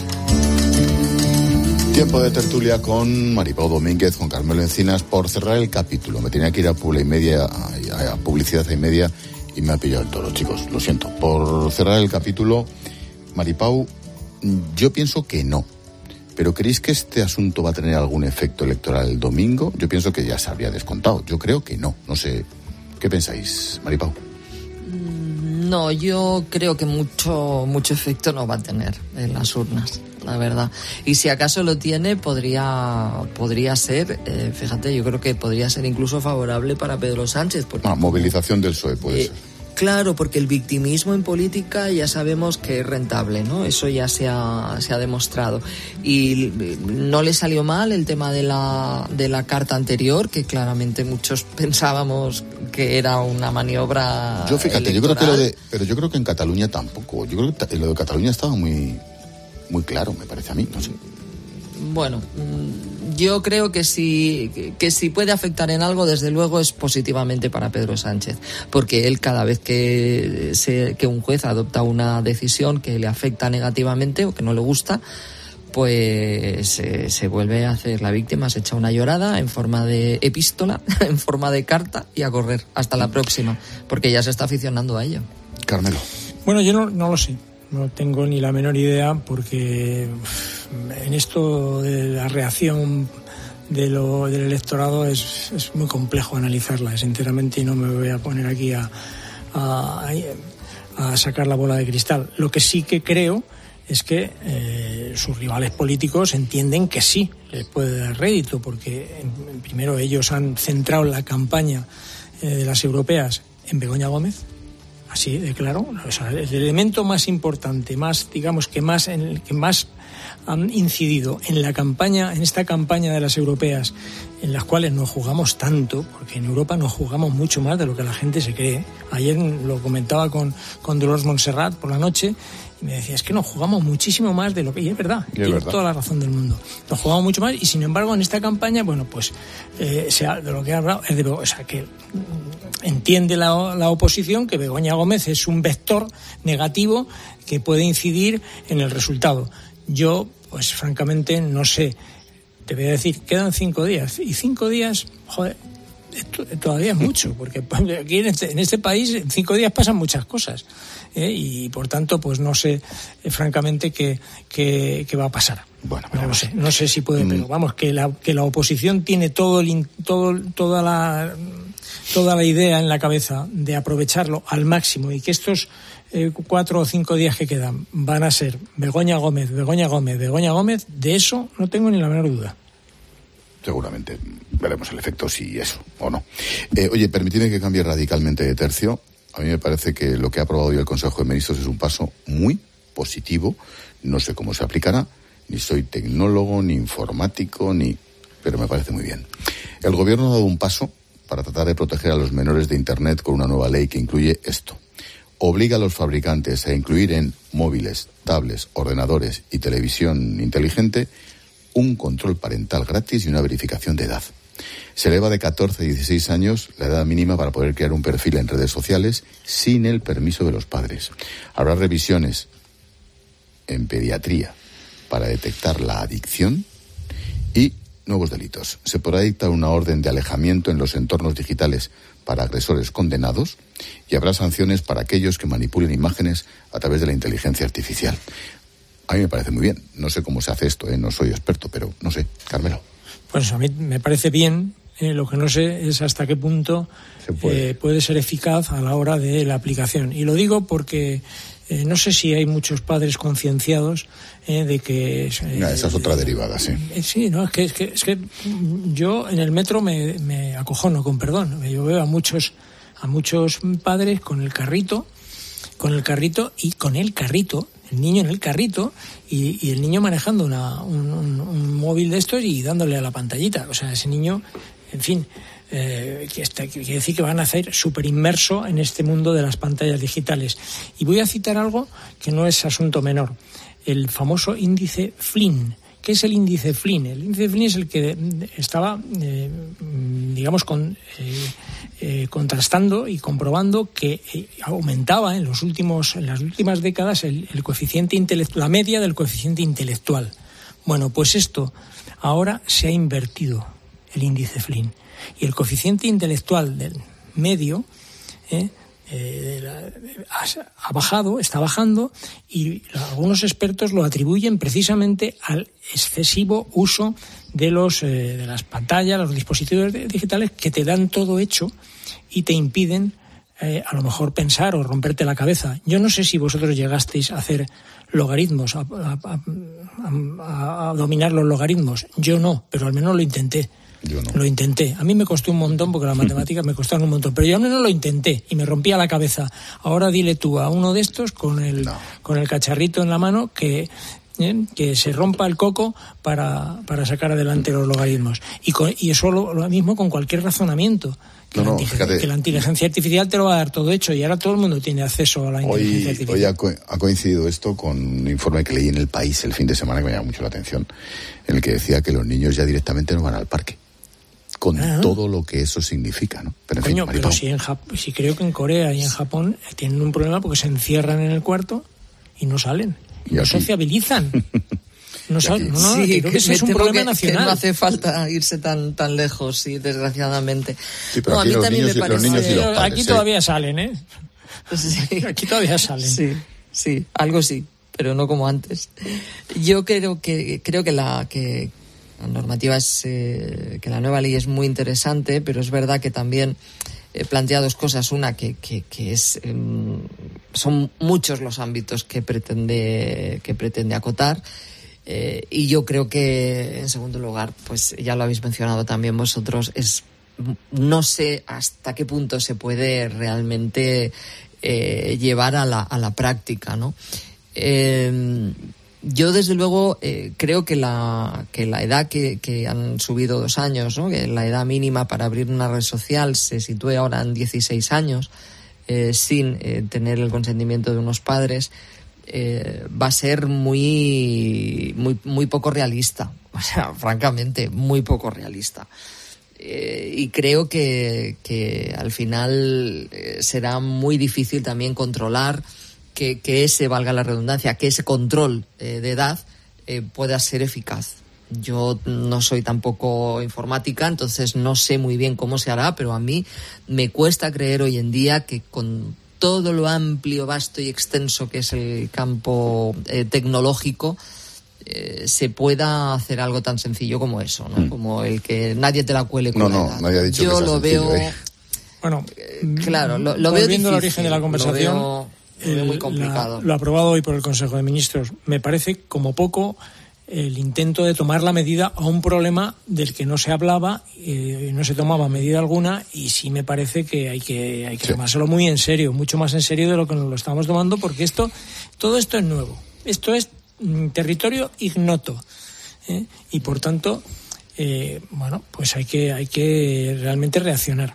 Tiempo de tertulia con Maripau Domínguez, con Carmelo Encinas, por cerrar el capítulo. Me tenía que ir a Publi y media, a, a publicidad y media, y me ha pillado el toro, chicos, lo siento. Por cerrar el capítulo, Maripau, yo pienso que no. ¿Pero creéis que este asunto va a tener algún efecto electoral el domingo? Yo pienso que ya se habría descontado. Yo creo que no. No sé. ¿Qué pensáis, Maripau? No, yo creo que mucho mucho efecto no va a tener en las urnas, la verdad. Y si acaso lo tiene, podría podría ser, eh, fíjate, yo creo que podría ser incluso favorable para Pedro Sánchez. Porque, ah, movilización del P S O E puede eh, ser. Claro, porque el victimismo en política ya sabemos que es rentable, ¿no? Eso ya se ha, se ha demostrado. Y no le salió mal el tema de la, de la carta anterior, que claramente muchos pensábamos que era una maniobra. Yo fíjate, electoral. yo creo que lo de, pero yo creo que en Cataluña tampoco. Yo creo que lo de Cataluña estaba muy, muy claro, me parece a mí, no sé. Bueno, yo creo que si, que si puede afectar en algo, desde luego es positivamente para Pedro Sánchez, porque él cada vez que, se, que un juez adopta una decisión que le afecta negativamente o que no le gusta, pues se, se vuelve a hacer la víctima, se echa una llorada en forma de epístola, en forma de carta y a correr. Hasta la próxima, porque ya se está aficionando a ello. Carmelo. Bueno, yo no, no lo sé. No tengo ni la menor idea, porque en esto de la reacción de lo, del electorado es, es muy complejo analizarla, sinceramente, y no me voy a poner aquí a, a, a sacar la bola de cristal. Lo que sí que creo es que eh, sus rivales políticos entienden que sí les puede dar rédito, porque en, primero ellos han centrado la campaña eh, de las europeas en Begoña Gómez. Así de claro, o sea, el elemento más importante, más digamos que más en el que más han incidido en la campaña, en esta campaña de las europeas, en las cuales no jugamos tanto, porque en Europa nos jugamos mucho más de lo que la gente se cree. Ayer lo comentaba con, con Dolores Montserrat por la noche y me decía, es que nos jugamos muchísimo más de lo que... Y es verdad, y es tiene verdad. toda la razón del mundo. Nos jugamos mucho más y sin embargo en esta campaña, bueno, pues eh, sea, de lo que ha hablado, es de, o sea, que entiende la, la oposición que Begoña Gómez es un vector negativo que puede incidir en el resultado. Yo, pues francamente, no sé. Te voy a decir, quedan cinco días. Y cinco días, joder, esto todavía es mucho, porque aquí en este, en este país en cinco días pasan muchas cosas. ¿eh? Y por tanto, pues no sé, eh, francamente, qué, qué, qué va a pasar. Bueno, no lo sé, no sé si puede, mm. pero vamos, que la, que la oposición tiene todo el, todo, toda la... toda la idea en la cabeza de aprovecharlo al máximo y que estos eh, cuatro o cinco días que quedan van a ser Begoña Gómez, Begoña Gómez, Begoña Gómez, de eso no tengo ni la menor duda. Seguramente veremos el efecto, si eso o no. Eh, oye, permitidme que cambie radicalmente de tercio. A mí me parece que lo que ha aprobado hoy el Consejo de Ministros es un paso muy positivo. No sé cómo se aplicará, ni soy tecnólogo, ni informático, ni... pero me parece muy bien. El Gobierno ha dado un paso para tratar de proteger a los menores de Internet con una nueva ley que incluye esto. Obliga a los fabricantes a incluir en móviles, tablets, ordenadores y televisión inteligente un control parental gratis y una verificación de edad. Se eleva de catorce a dieciséis años la edad mínima para poder crear un perfil en redes sociales sin el permiso de los padres. Habrá revisiones en pediatría para detectar la adicción y nuevos delitos. Se podrá dictar una orden de alejamiento en los entornos digitales para agresores condenados y habrá sanciones para aquellos que manipulen imágenes a través de la inteligencia artificial. A mí me parece muy bien. No sé cómo se hace esto, ¿eh? No soy experto, pero no sé. Carmelo. Pues a mí me parece bien. Eh, lo que no sé es hasta qué punto puede. Eh, puede ser eficaz a la hora de la aplicación. Y lo digo porque eh, no sé si hay muchos padres concienciados eh, de que... Eh, no, esa es otra derivada, sí. Eh, sí, no, es que, es que, es que yo en el metro me, me acojono, con perdón. Yo veo a muchos, a muchos padres con el carrito, con el carrito y con el carrito, el niño en el carrito y, y el niño manejando una, un, un, un móvil de estos y dándole a la pantallita. O sea, ese niño... En fin, eh, que está, quiere decir que van a hacer súper inmerso en este mundo de las pantallas digitales. Y voy a citar algo que no es asunto menor. El famoso índice Flynn. ¿Qué es el índice Flynn? El índice Flynn es el que estaba, eh, digamos, con, eh, eh, contrastando y comprobando que eh, aumentaba en los últimos, en las últimas décadas el, el coeficiente intelectual, la media del coeficiente intelectual. Bueno, pues esto ahora se ha invertido. El índice Flynn. Y el coeficiente intelectual del medio eh, eh, la, ha, ha bajado, está bajando, y algunos expertos lo atribuyen precisamente al excesivo uso de, los, eh, de las pantallas, los dispositivos digitales que te dan todo hecho y te impiden eh, a lo mejor pensar o romperte la cabeza. Yo no sé si vosotros llegasteis a hacer logaritmos, a, a, a, a dominar los logaritmos. Yo no, pero al menos lo intenté. Yo no. Lo intenté. A mí me costó un montón porque las matemáticas me costaron un montón, pero yo al menos lo intenté y me rompía la cabeza. Ahora dile tú a uno de estos con el, no. con el cacharrito en la mano que ¿eh? Que se rompa el coco para, para sacar adelante los logaritmos. Y, con, y eso lo, lo mismo con cualquier razonamiento. Que, no, la no, que la inteligencia artificial te lo va a dar todo hecho, y ahora todo el mundo tiene acceso a la inteligencia hoy, artificial. Hoy ha, co- ha coincidido esto con un informe que leí en El País el fin de semana que me llama mucho la atención, en el que decía que los niños ya directamente no van al parque, con ah. todo lo que eso significa, ¿no? Pero, en Coño, fin, pero si, en Jap- si creo que en Corea y en Japón tienen un problema porque se encierran en el cuarto y no salen, y no aquí? sociabilizan. No, sabe, no, no, sí, creo que ese es un problema que, nacional. Que no hace falta irse tan tan lejos, sí, desgraciadamente. Sí, pero no, aquí a mí también niños, me parece. Los niños y los padres, aquí ¿eh? todavía salen, ¿eh? Sí. Aquí todavía salen. Sí, sí, algo sí, pero no como antes. Yo creo que creo que la que la normativa es eh, que la nueva ley es muy interesante, pero es verdad que también eh, plantea dos cosas. Una, que, que, que es eh, son muchos los ámbitos que pretende que pretende acotar. Eh, y yo creo que, en segundo lugar, pues ya lo habéis mencionado también vosotros, es no sé hasta qué punto se puede realmente eh, llevar a la, a la práctica, ¿no? Eh, yo, desde luego, eh, creo que la, que la edad que, que han subido dos años, ¿no? Que la edad mínima para abrir una red social se sitúe ahora en dieciséis años, eh, sin eh, tener el consentimiento de unos padres, Eh, va a ser muy muy muy poco realista, o sea, francamente muy poco realista, eh, y creo que, que al final eh, será muy difícil también controlar que, que ese, valga la redundancia, que ese control eh, de edad eh, pueda ser eficaz. Yo no soy tampoco informática, entonces no sé muy bien cómo se hará, pero a mí me cuesta creer hoy en día que con todo lo amplio, vasto y extenso que es el campo eh, tecnológico, eh, se pueda hacer algo tan sencillo como eso, ¿no? Mm. Como el que nadie te la cuele con no, la no, edad. nadie ha dicho Yo que sea lo sencillo, veo... ¿eh? Bueno, eh, claro, lo, lo veo difícil. Volviendo al origen de la conversación, lo veo, lo veo muy complicado. La, lo aprobado hoy por el Consejo de Ministros me parece como poco el intento de tomar la medida a un problema del que no se hablaba, eh, no se tomaba medida alguna, y sí me parece que hay que hay que sí. tomárselo muy en serio, mucho más en serio de lo que nos lo estamos tomando, porque esto todo esto es nuevo, esto es mm, territorio ignoto, ¿eh? Y por tanto, eh, bueno, pues hay que hay que realmente reaccionar.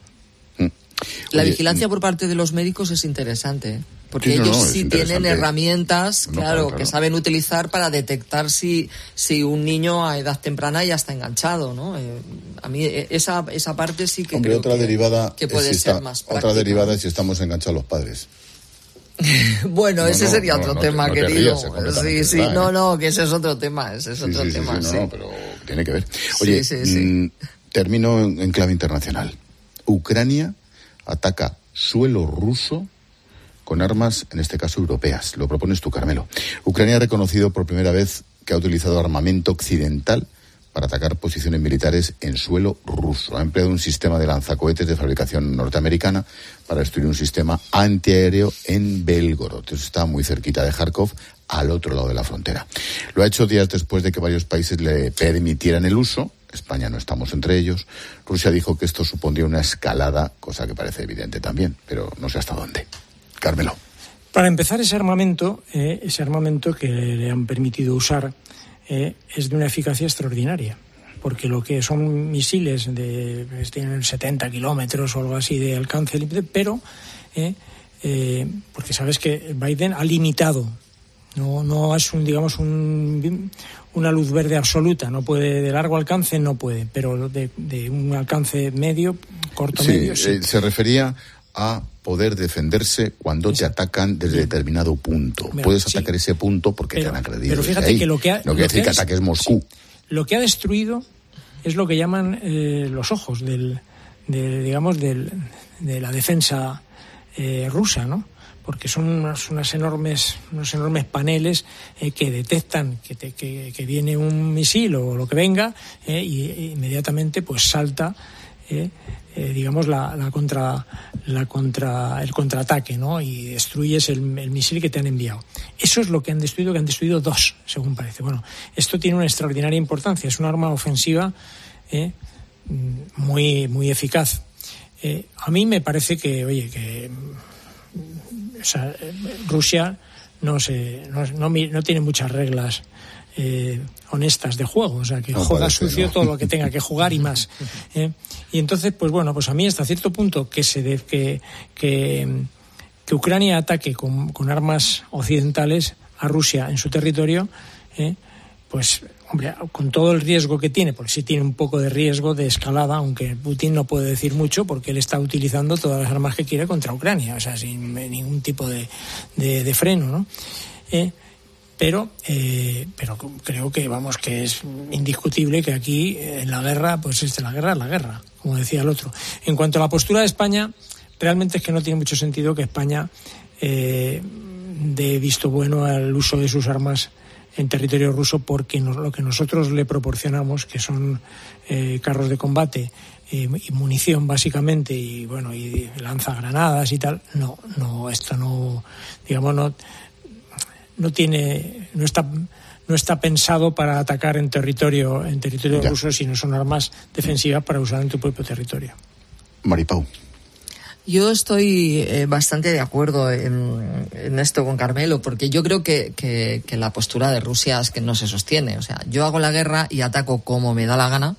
La Oye, vigilancia por parte de los médicos es interesante, ¿eh? Porque sí, no, ellos no, sí tienen herramientas, no, claro, claro, claro, que saben utilizar para detectar si si un niño a edad temprana ya está enganchado, ¿no? Eh, a mí esa esa parte sí que Hombre, creo otra que, derivada que puede es si ser está, más práctica. Otra derivada es si estamos enganchados los padres. Bueno, no, ese no, sería no, otro no tema, te, no querido. Rías, sí, sí, verdad, no, ¿eh? no, que ese es otro tema, ese es sí, otro sí, tema. Sí, sí, sí. no, pero tiene que ver. Oye, sí, sí, sí. Mmm, termino en, en clave internacional. Ucrania ataca suelo ruso con armas, en este caso europeas. Lo propones tú, Carmelo. Ucrania ha reconocido por primera vez que ha utilizado armamento occidental para atacar posiciones militares en suelo ruso. Ha empleado un sistema de lanzacohetes de fabricación norteamericana para destruir un sistema antiaéreo en Belgorod. Eso está muy cerquita de Kharkov, al otro lado de la frontera. Lo ha hecho días después de que varios países le permitieran el uso. España no estamos entre ellos. Rusia dijo que esto supondría una escalada, cosa que parece evidente también, pero no sé hasta dónde. Carmelo. Para empezar, ese armamento, eh, ese armamento que le han permitido usar, eh, es de una eficacia extraordinaria, porque lo que son misiles de tienen setenta kilómetros o algo así de alcance, pero eh, eh, porque sabes que Biden ha limitado, no no es un digamos un una luz verde absoluta, no puede de largo alcance, no puede, pero de, de un alcance medio, corto, sí, medio, sí. Eh, se refería a poder defenderse cuando te atacan desde sí. determinado punto. Pero, Puedes atacar sí. ese punto porque pero, te han agredido. Pero fíjate ahí. que lo que ha, no quiere decir que, que ataques Moscú. Sí. Lo que ha destruido es lo que llaman eh, los ojos del, de, digamos, del, de la defensa eh, rusa, ¿no? Porque son unas, unas enormes, unos enormes paneles eh, que detectan que, te, que, que viene un misil o lo que venga eh, y, y inmediatamente pues salta eh, eh, digamos la, la contra la contra el contraataque, ¿no? Y destruyes el, el misil que te han enviado. Eso es lo que han destruido, que han destruido dos, según parece. Bueno, esto tiene una extraordinaria importancia, es un arma ofensiva eh, muy muy eficaz. Eh, a mí me parece que, oye, que o sea, Rusia no se no, no, no tiene muchas reglas eh, honestas de juego, o sea que no juega parece, sucio ¿no? todo lo que tenga que jugar y más. ¿eh? Y entonces, pues bueno, pues a mí hasta cierto punto que se de, que, que que Ucrania ataque con, con armas occidentales a Rusia en su territorio, ¿eh? pues hombre, con todo el riesgo que tiene, porque sí tiene un poco de riesgo de escalada, aunque Putin no puede decir mucho porque él está utilizando todas las armas que quiere contra Ucrania, o sea, sin ningún tipo de, de, de freno, ¿no? Eh, pero eh, pero creo que vamos que es indiscutible que aquí en la guerra, pues es la guerra es la guerra, como decía el otro. En cuanto a la postura de España, realmente es que no tiene mucho sentido que España eh, dé visto bueno al uso de sus armas en territorio ruso, porque nos, lo que nosotros le proporcionamos, que son eh, carros de combate eh, y munición básicamente, y bueno, y lanzagranadas y tal, no, no, esto no, digamos, no, no tiene, no está, no está pensado para atacar en territorio, en territorio ruso, sino son armas defensivas para usar en tu propio territorio. Maripau. Yo estoy eh, bastante de acuerdo en, en esto con Carmelo, porque yo creo que, que, que la postura de Rusia es que no se sostiene. O sea, yo hago la guerra y ataco como me da la gana,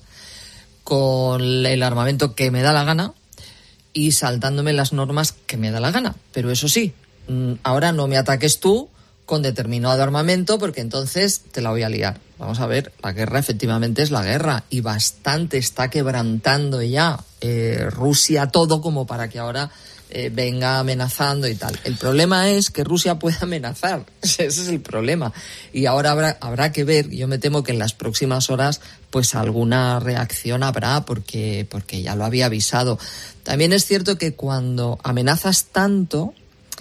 con el armamento que me da la gana y saltándome las normas que me da la gana. Pero eso sí, ahora no me ataques tú con determinado armamento, porque entonces te la voy a liar. Vamos a ver, la guerra efectivamente es la guerra y bastante está quebrantando ya eh, Rusia todo como para que ahora eh, venga amenazando y tal. El problema es que Rusia puede amenazar, ese es el problema. Y ahora habrá, habrá que ver, yo me temo que en las próximas horas pues alguna reacción habrá, porque, porque ya lo había avisado. También es cierto que cuando amenazas tanto,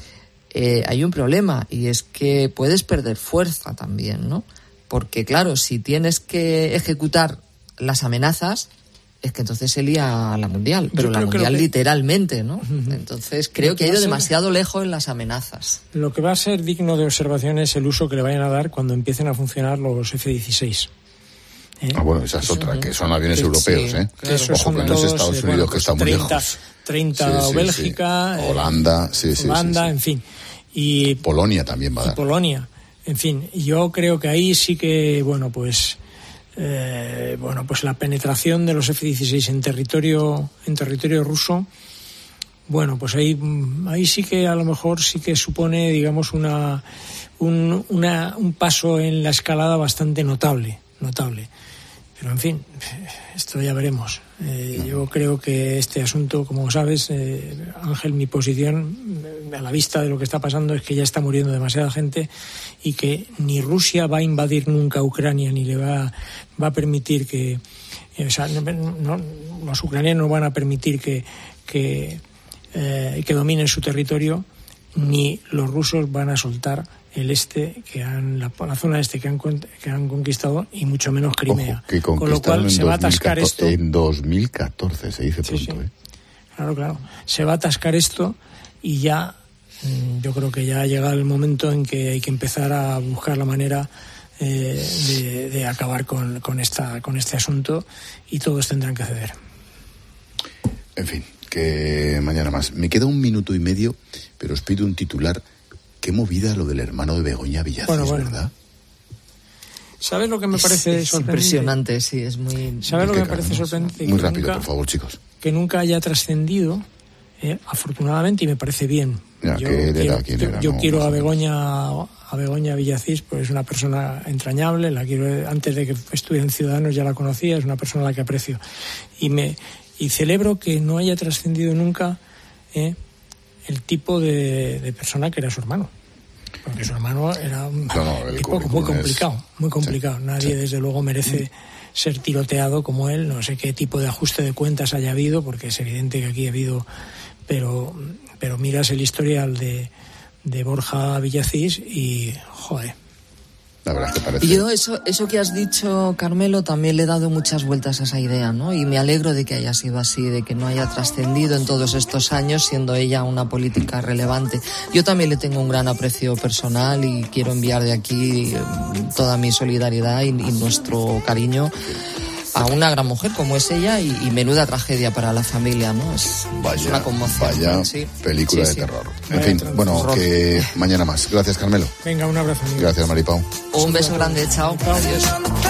eh, hay un problema, y es que puedes perder fuerza también, ¿no? Porque, claro, si tienes que ejecutar las amenazas, es que entonces se lía la mundial, pero la mundial que... literalmente, ¿no? Uh-huh. Entonces creo que ha ido ser... demasiado lejos en las amenazas. Lo que va a ser digno de observación es el uso que le vayan a dar cuando empiecen a funcionar los efe dieciséis. ¿Eh? Ah, bueno, esa es otra, que son aviones sí, europeos, ¿eh? Claro. Ojo, que no es Estados Unidos, bueno, pues que está muy treinta, lejos. treinta sí, sí, Bélgica, sí. Holanda, sí, sí, Holanda, sí, sí. en fin. Y Polonia también va a dar. Y Polonia. En fin, yo creo que ahí sí que, bueno, pues eh, bueno, pues la penetración de los efe dieciséis en territorio en territorio ruso, bueno, pues ahí ahí sí que a lo mejor sí que supone, digamos, una un una un paso en la escalada bastante notable, notable. Pero en fin, esto ya veremos. Eh, yo creo que este asunto, como sabes, eh, Ángel, mi posición a la vista de lo que está pasando es que ya está muriendo demasiada gente y que ni Rusia va a invadir nunca Ucrania, ni le va, va a permitir que... Eh, o sea, no, no, los ucranianos no van a permitir que, que, eh, que dominen su territorio, ni los rusos van a soltar el este que han la, la zona este que han que han conquistado, y mucho menos Crimea. Ojo, con lo cual se va a atascar esto en dos mil catorce, se dice sí, pronto, sí. ¿eh? Claro, claro. Se va a atascar esto y ya yo creo que ya ha llegado el momento en que hay que empezar a buscar la manera eh, de, de acabar con, con esta con este asunto, y todos tendrán que ceder. En fin, que mañana más. Me queda un minuto y medio, pero os pido un titular. Qué movida lo del hermano de Begoña Villacís, bueno, bueno. ¿verdad? ¿Sabes lo que me parece es, es sorprendente? Impresionante, sí, es muy... ¿Sabes lo que me parece sorprendente? Muy que rápido, nunca, por favor, chicos. Que nunca haya trascendido, eh, afortunadamente, y me parece bien. Ya, yo ¿quién quiero, era, quién yo, era? yo no, quiero no a Begoña a Begoña Villacís, pues es una persona entrañable, la quiero, antes de que estuviera en Ciudadanos ya la conocía, es una persona a la que aprecio. Y me y celebro que no haya trascendido nunca eh, el tipo de, de persona que era su hermano. Porque su hermano era un no, no, tipo muy complicado, es... muy complicado. Sí, Nadie, sí. desde luego, merece ser tiroteado como él. No sé qué tipo de ajuste de cuentas haya habido, porque es evidente que aquí ha habido... Pero, pero miras el historial de, de Borja Villacís y, joder... La verdad es que parece... Yo eso, eso que has dicho, Carmelo, también le he dado muchas vueltas a esa idea, ¿no? Y me alegro de que haya sido así, de que no haya trascendido en todos estos años, siendo ella una política relevante. Yo también le tengo un gran aprecio personal y quiero enviar de aquí toda mi solidaridad y, y nuestro cariño a una gran mujer como es ella y, y menuda tragedia para la familia, ¿no? Es, vaya, es una conmoción. Vaya sí. película sí, de sí. terror. En vaya fin, terror. Bueno, horror. Que mañana más. Gracias, Carmelo. Venga, un abrazo. Amigo. Gracias, Maripau. Un beso grande, chao. Adiós.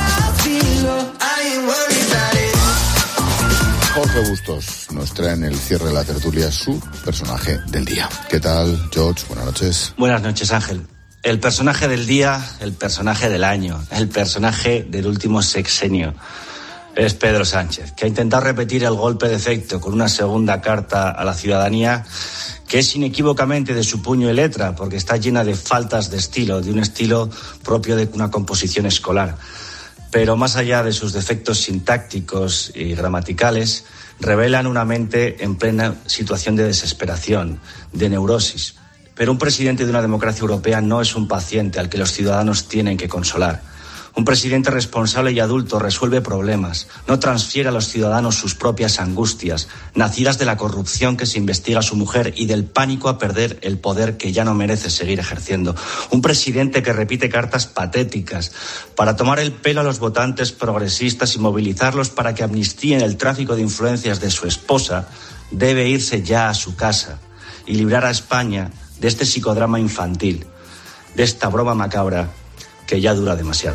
Jorge Bustos nos trae en el cierre de la tertulia su personaje del día. ¿Qué tal, George? Buenas noches. Buenas noches, Ángel. El personaje del día, el personaje del año, el personaje del último sexenio es Pedro Sánchez, que ha intentado repetir el golpe de efecto con una segunda carta a la ciudadanía que es inequívocamente de su puño y letra, porque está llena de faltas de estilo, de un estilo propio de una composición escolar. Pero más allá de sus defectos sintácticos y gramaticales, revelan una mente en plena situación de desesperación, de neurosis. Pero un presidente de una democracia europea no es un paciente al que los ciudadanos tienen que consolar. Un presidente responsable y adulto resuelve problemas, no transfiere a los ciudadanos sus propias angustias, nacidas de la corrupción que se investiga a su mujer y del pánico a perder el poder que ya no merece seguir ejerciendo. Un presidente que repite cartas patéticas para tomar el pelo a los votantes progresistas y movilizarlos para que amnistíen el tráfico de influencias de su esposa, debe irse ya a su casa y librar a España de este psicodrama infantil, de esta broma macabra que ya dura demasiado.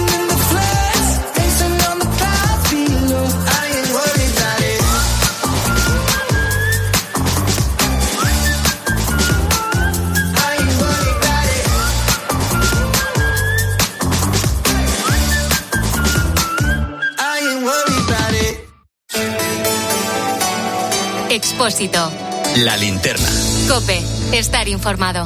Expósito. La linterna. COPE. Estar informado.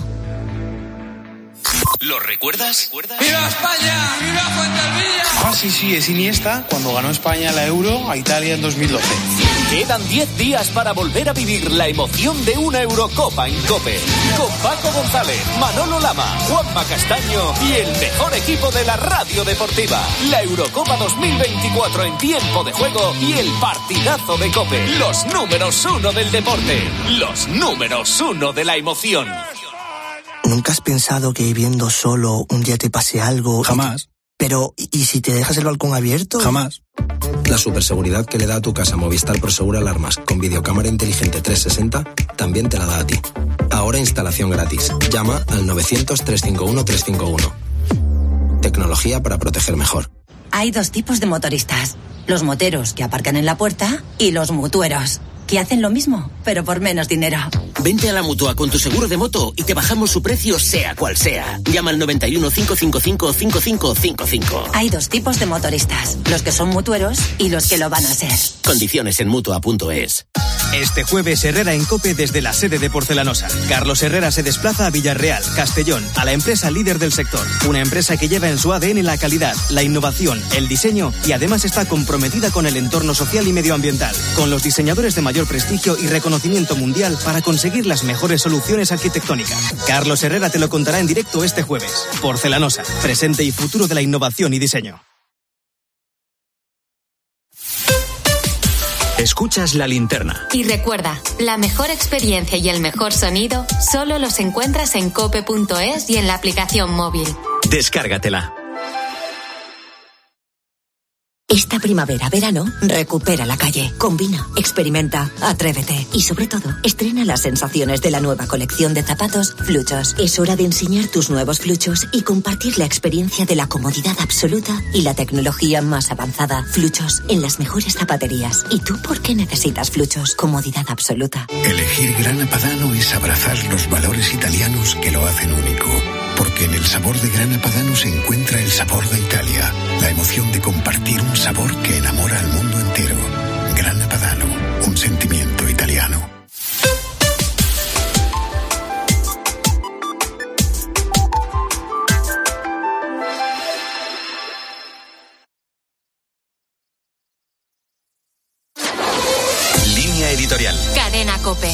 ¿Lo recuerdas? ¡Viva España! ¡Viva Fuenterrabía! Ah, sí, sí, es Iniesta cuando ganó España la Euro a Italia en dos mil doce. Quedan diez días para volver a vivir la emoción de una Eurocopa en COPE. Con Paco González, Manolo Lama, Juanma Castaño y el mejor equipo de la radio deportiva. La Eurocopa dos mil veinticuatro en tiempo de juego y el partidazo de COPE. Los números uno del deporte. Los números uno de la emoción. ¿Nunca has pensado que viviendo solo un día te pase algo? Jamás. Pero, ¿y si te dejas el balcón abierto? Jamás. La superseguridad que le da a tu casa Movistar Prosegur Alarmas con videocámara inteligente trescientos sesenta también te la da a ti. Ahora instalación gratis. Llama al novecientos, trescientos cincuenta y uno, trescientos cincuenta y uno. Tecnología para proteger mejor. Hay dos tipos de motoristas. Los moteros que aparcan en la puerta y los mutueros, que hacen lo mismo, pero por menos dinero. Vente a la Mutua con tu seguro de moto y te bajamos su precio sea cual sea. Llama al noventa y uno, cinco cinco cinco, cinco cinco cinco cinco. Hay dos tipos de motoristas, los que son mutueros y los que lo van a ser. Condiciones en Mutua punto es. Este jueves Herrera en COPE desde la sede de Porcelanosa. Carlos Herrera se desplaza a Villarreal, Castellón, a la empresa líder del sector. Una empresa que lleva en su A D N la calidad, la innovación, el diseño y además está comprometida con el entorno social y medioambiental, con los diseñadores de mayor prestigio y reconocimiento mundial para conseguir las mejores soluciones arquitectónicas. Carlos Herrera te lo contará en directo este jueves. Porcelanosa, presente y futuro de la innovación y diseño. Escuchas La Linterna. Y recuerda, la mejor experiencia y el mejor sonido solo los encuentras en cope punto es y en la aplicación móvil. Descárgatela. Esta primavera, verano, recupera la calle. Combina, experimenta, atrévete. Y sobre todo, estrena las sensaciones de la nueva colección de zapatos Fluchos. Es hora de enseñar tus nuevos Fluchos y compartir la experiencia de la comodidad absoluta y la tecnología más avanzada. Fluchos, en las mejores zapaterías. ¿Y tú por qué necesitas Fluchos? Comodidad absoluta. Elegir Grana Padano es abrazar los valores italianos que lo hacen único. Porque en el sabor de Grana Padano se encuentra el sabor de Italia, la emoción de compartir un sabor que enamora al mundo entero. Grana Padano, un sentimiento italiano. Línea editorial. Cadena COPE.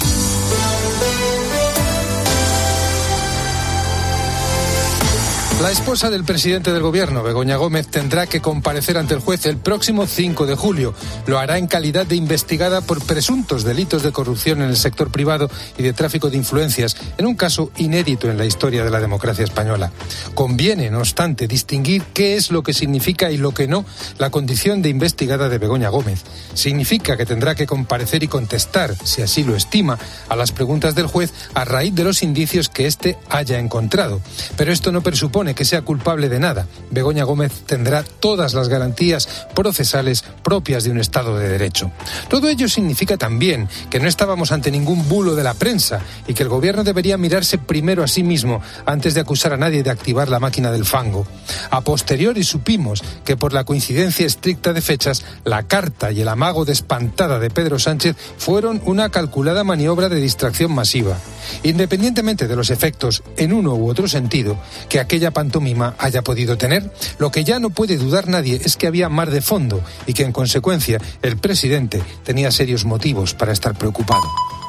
La esposa del presidente del gobierno, Begoña Gómez, tendrá que comparecer ante el juez el próximo cinco de julio. Lo hará en calidad de investigada por presuntos delitos de corrupción en el sector privado y de tráfico de influencias, en un caso inédito en la historia de la democracia española. Conviene, no obstante, distinguir qué es lo que significa y lo que no la condición de investigada de Begoña Gómez. Significa que tendrá que comparecer y contestar, si así lo estima, a las preguntas del juez a raíz de los indicios que éste haya encontrado. Pero esto no presupone que sea culpable de nada. Begoña Gómez tendrá todas las garantías procesales propias de un Estado de Derecho. Todo ello significa también que no estábamos ante ningún bulo de la prensa y que el gobierno debería mirarse primero a sí mismo antes de acusar a nadie de activar la máquina del fango. A posteriori supimos que por la coincidencia estricta de fechas, la carta y el amago de espantada de Pedro Sánchez fueron una calculada maniobra de distracción masiva. Independientemente de los efectos en uno u otro sentido que aquella pantomima haya podido tener, lo que ya no puede dudar nadie es que había mar de fondo y que en consecuencia el presidente tenía serios motivos para estar preocupado.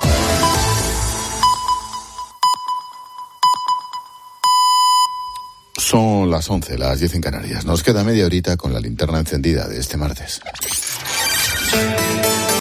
Son las once, las diez en Canarias. Nos queda media horita con la linterna encendida de este martes.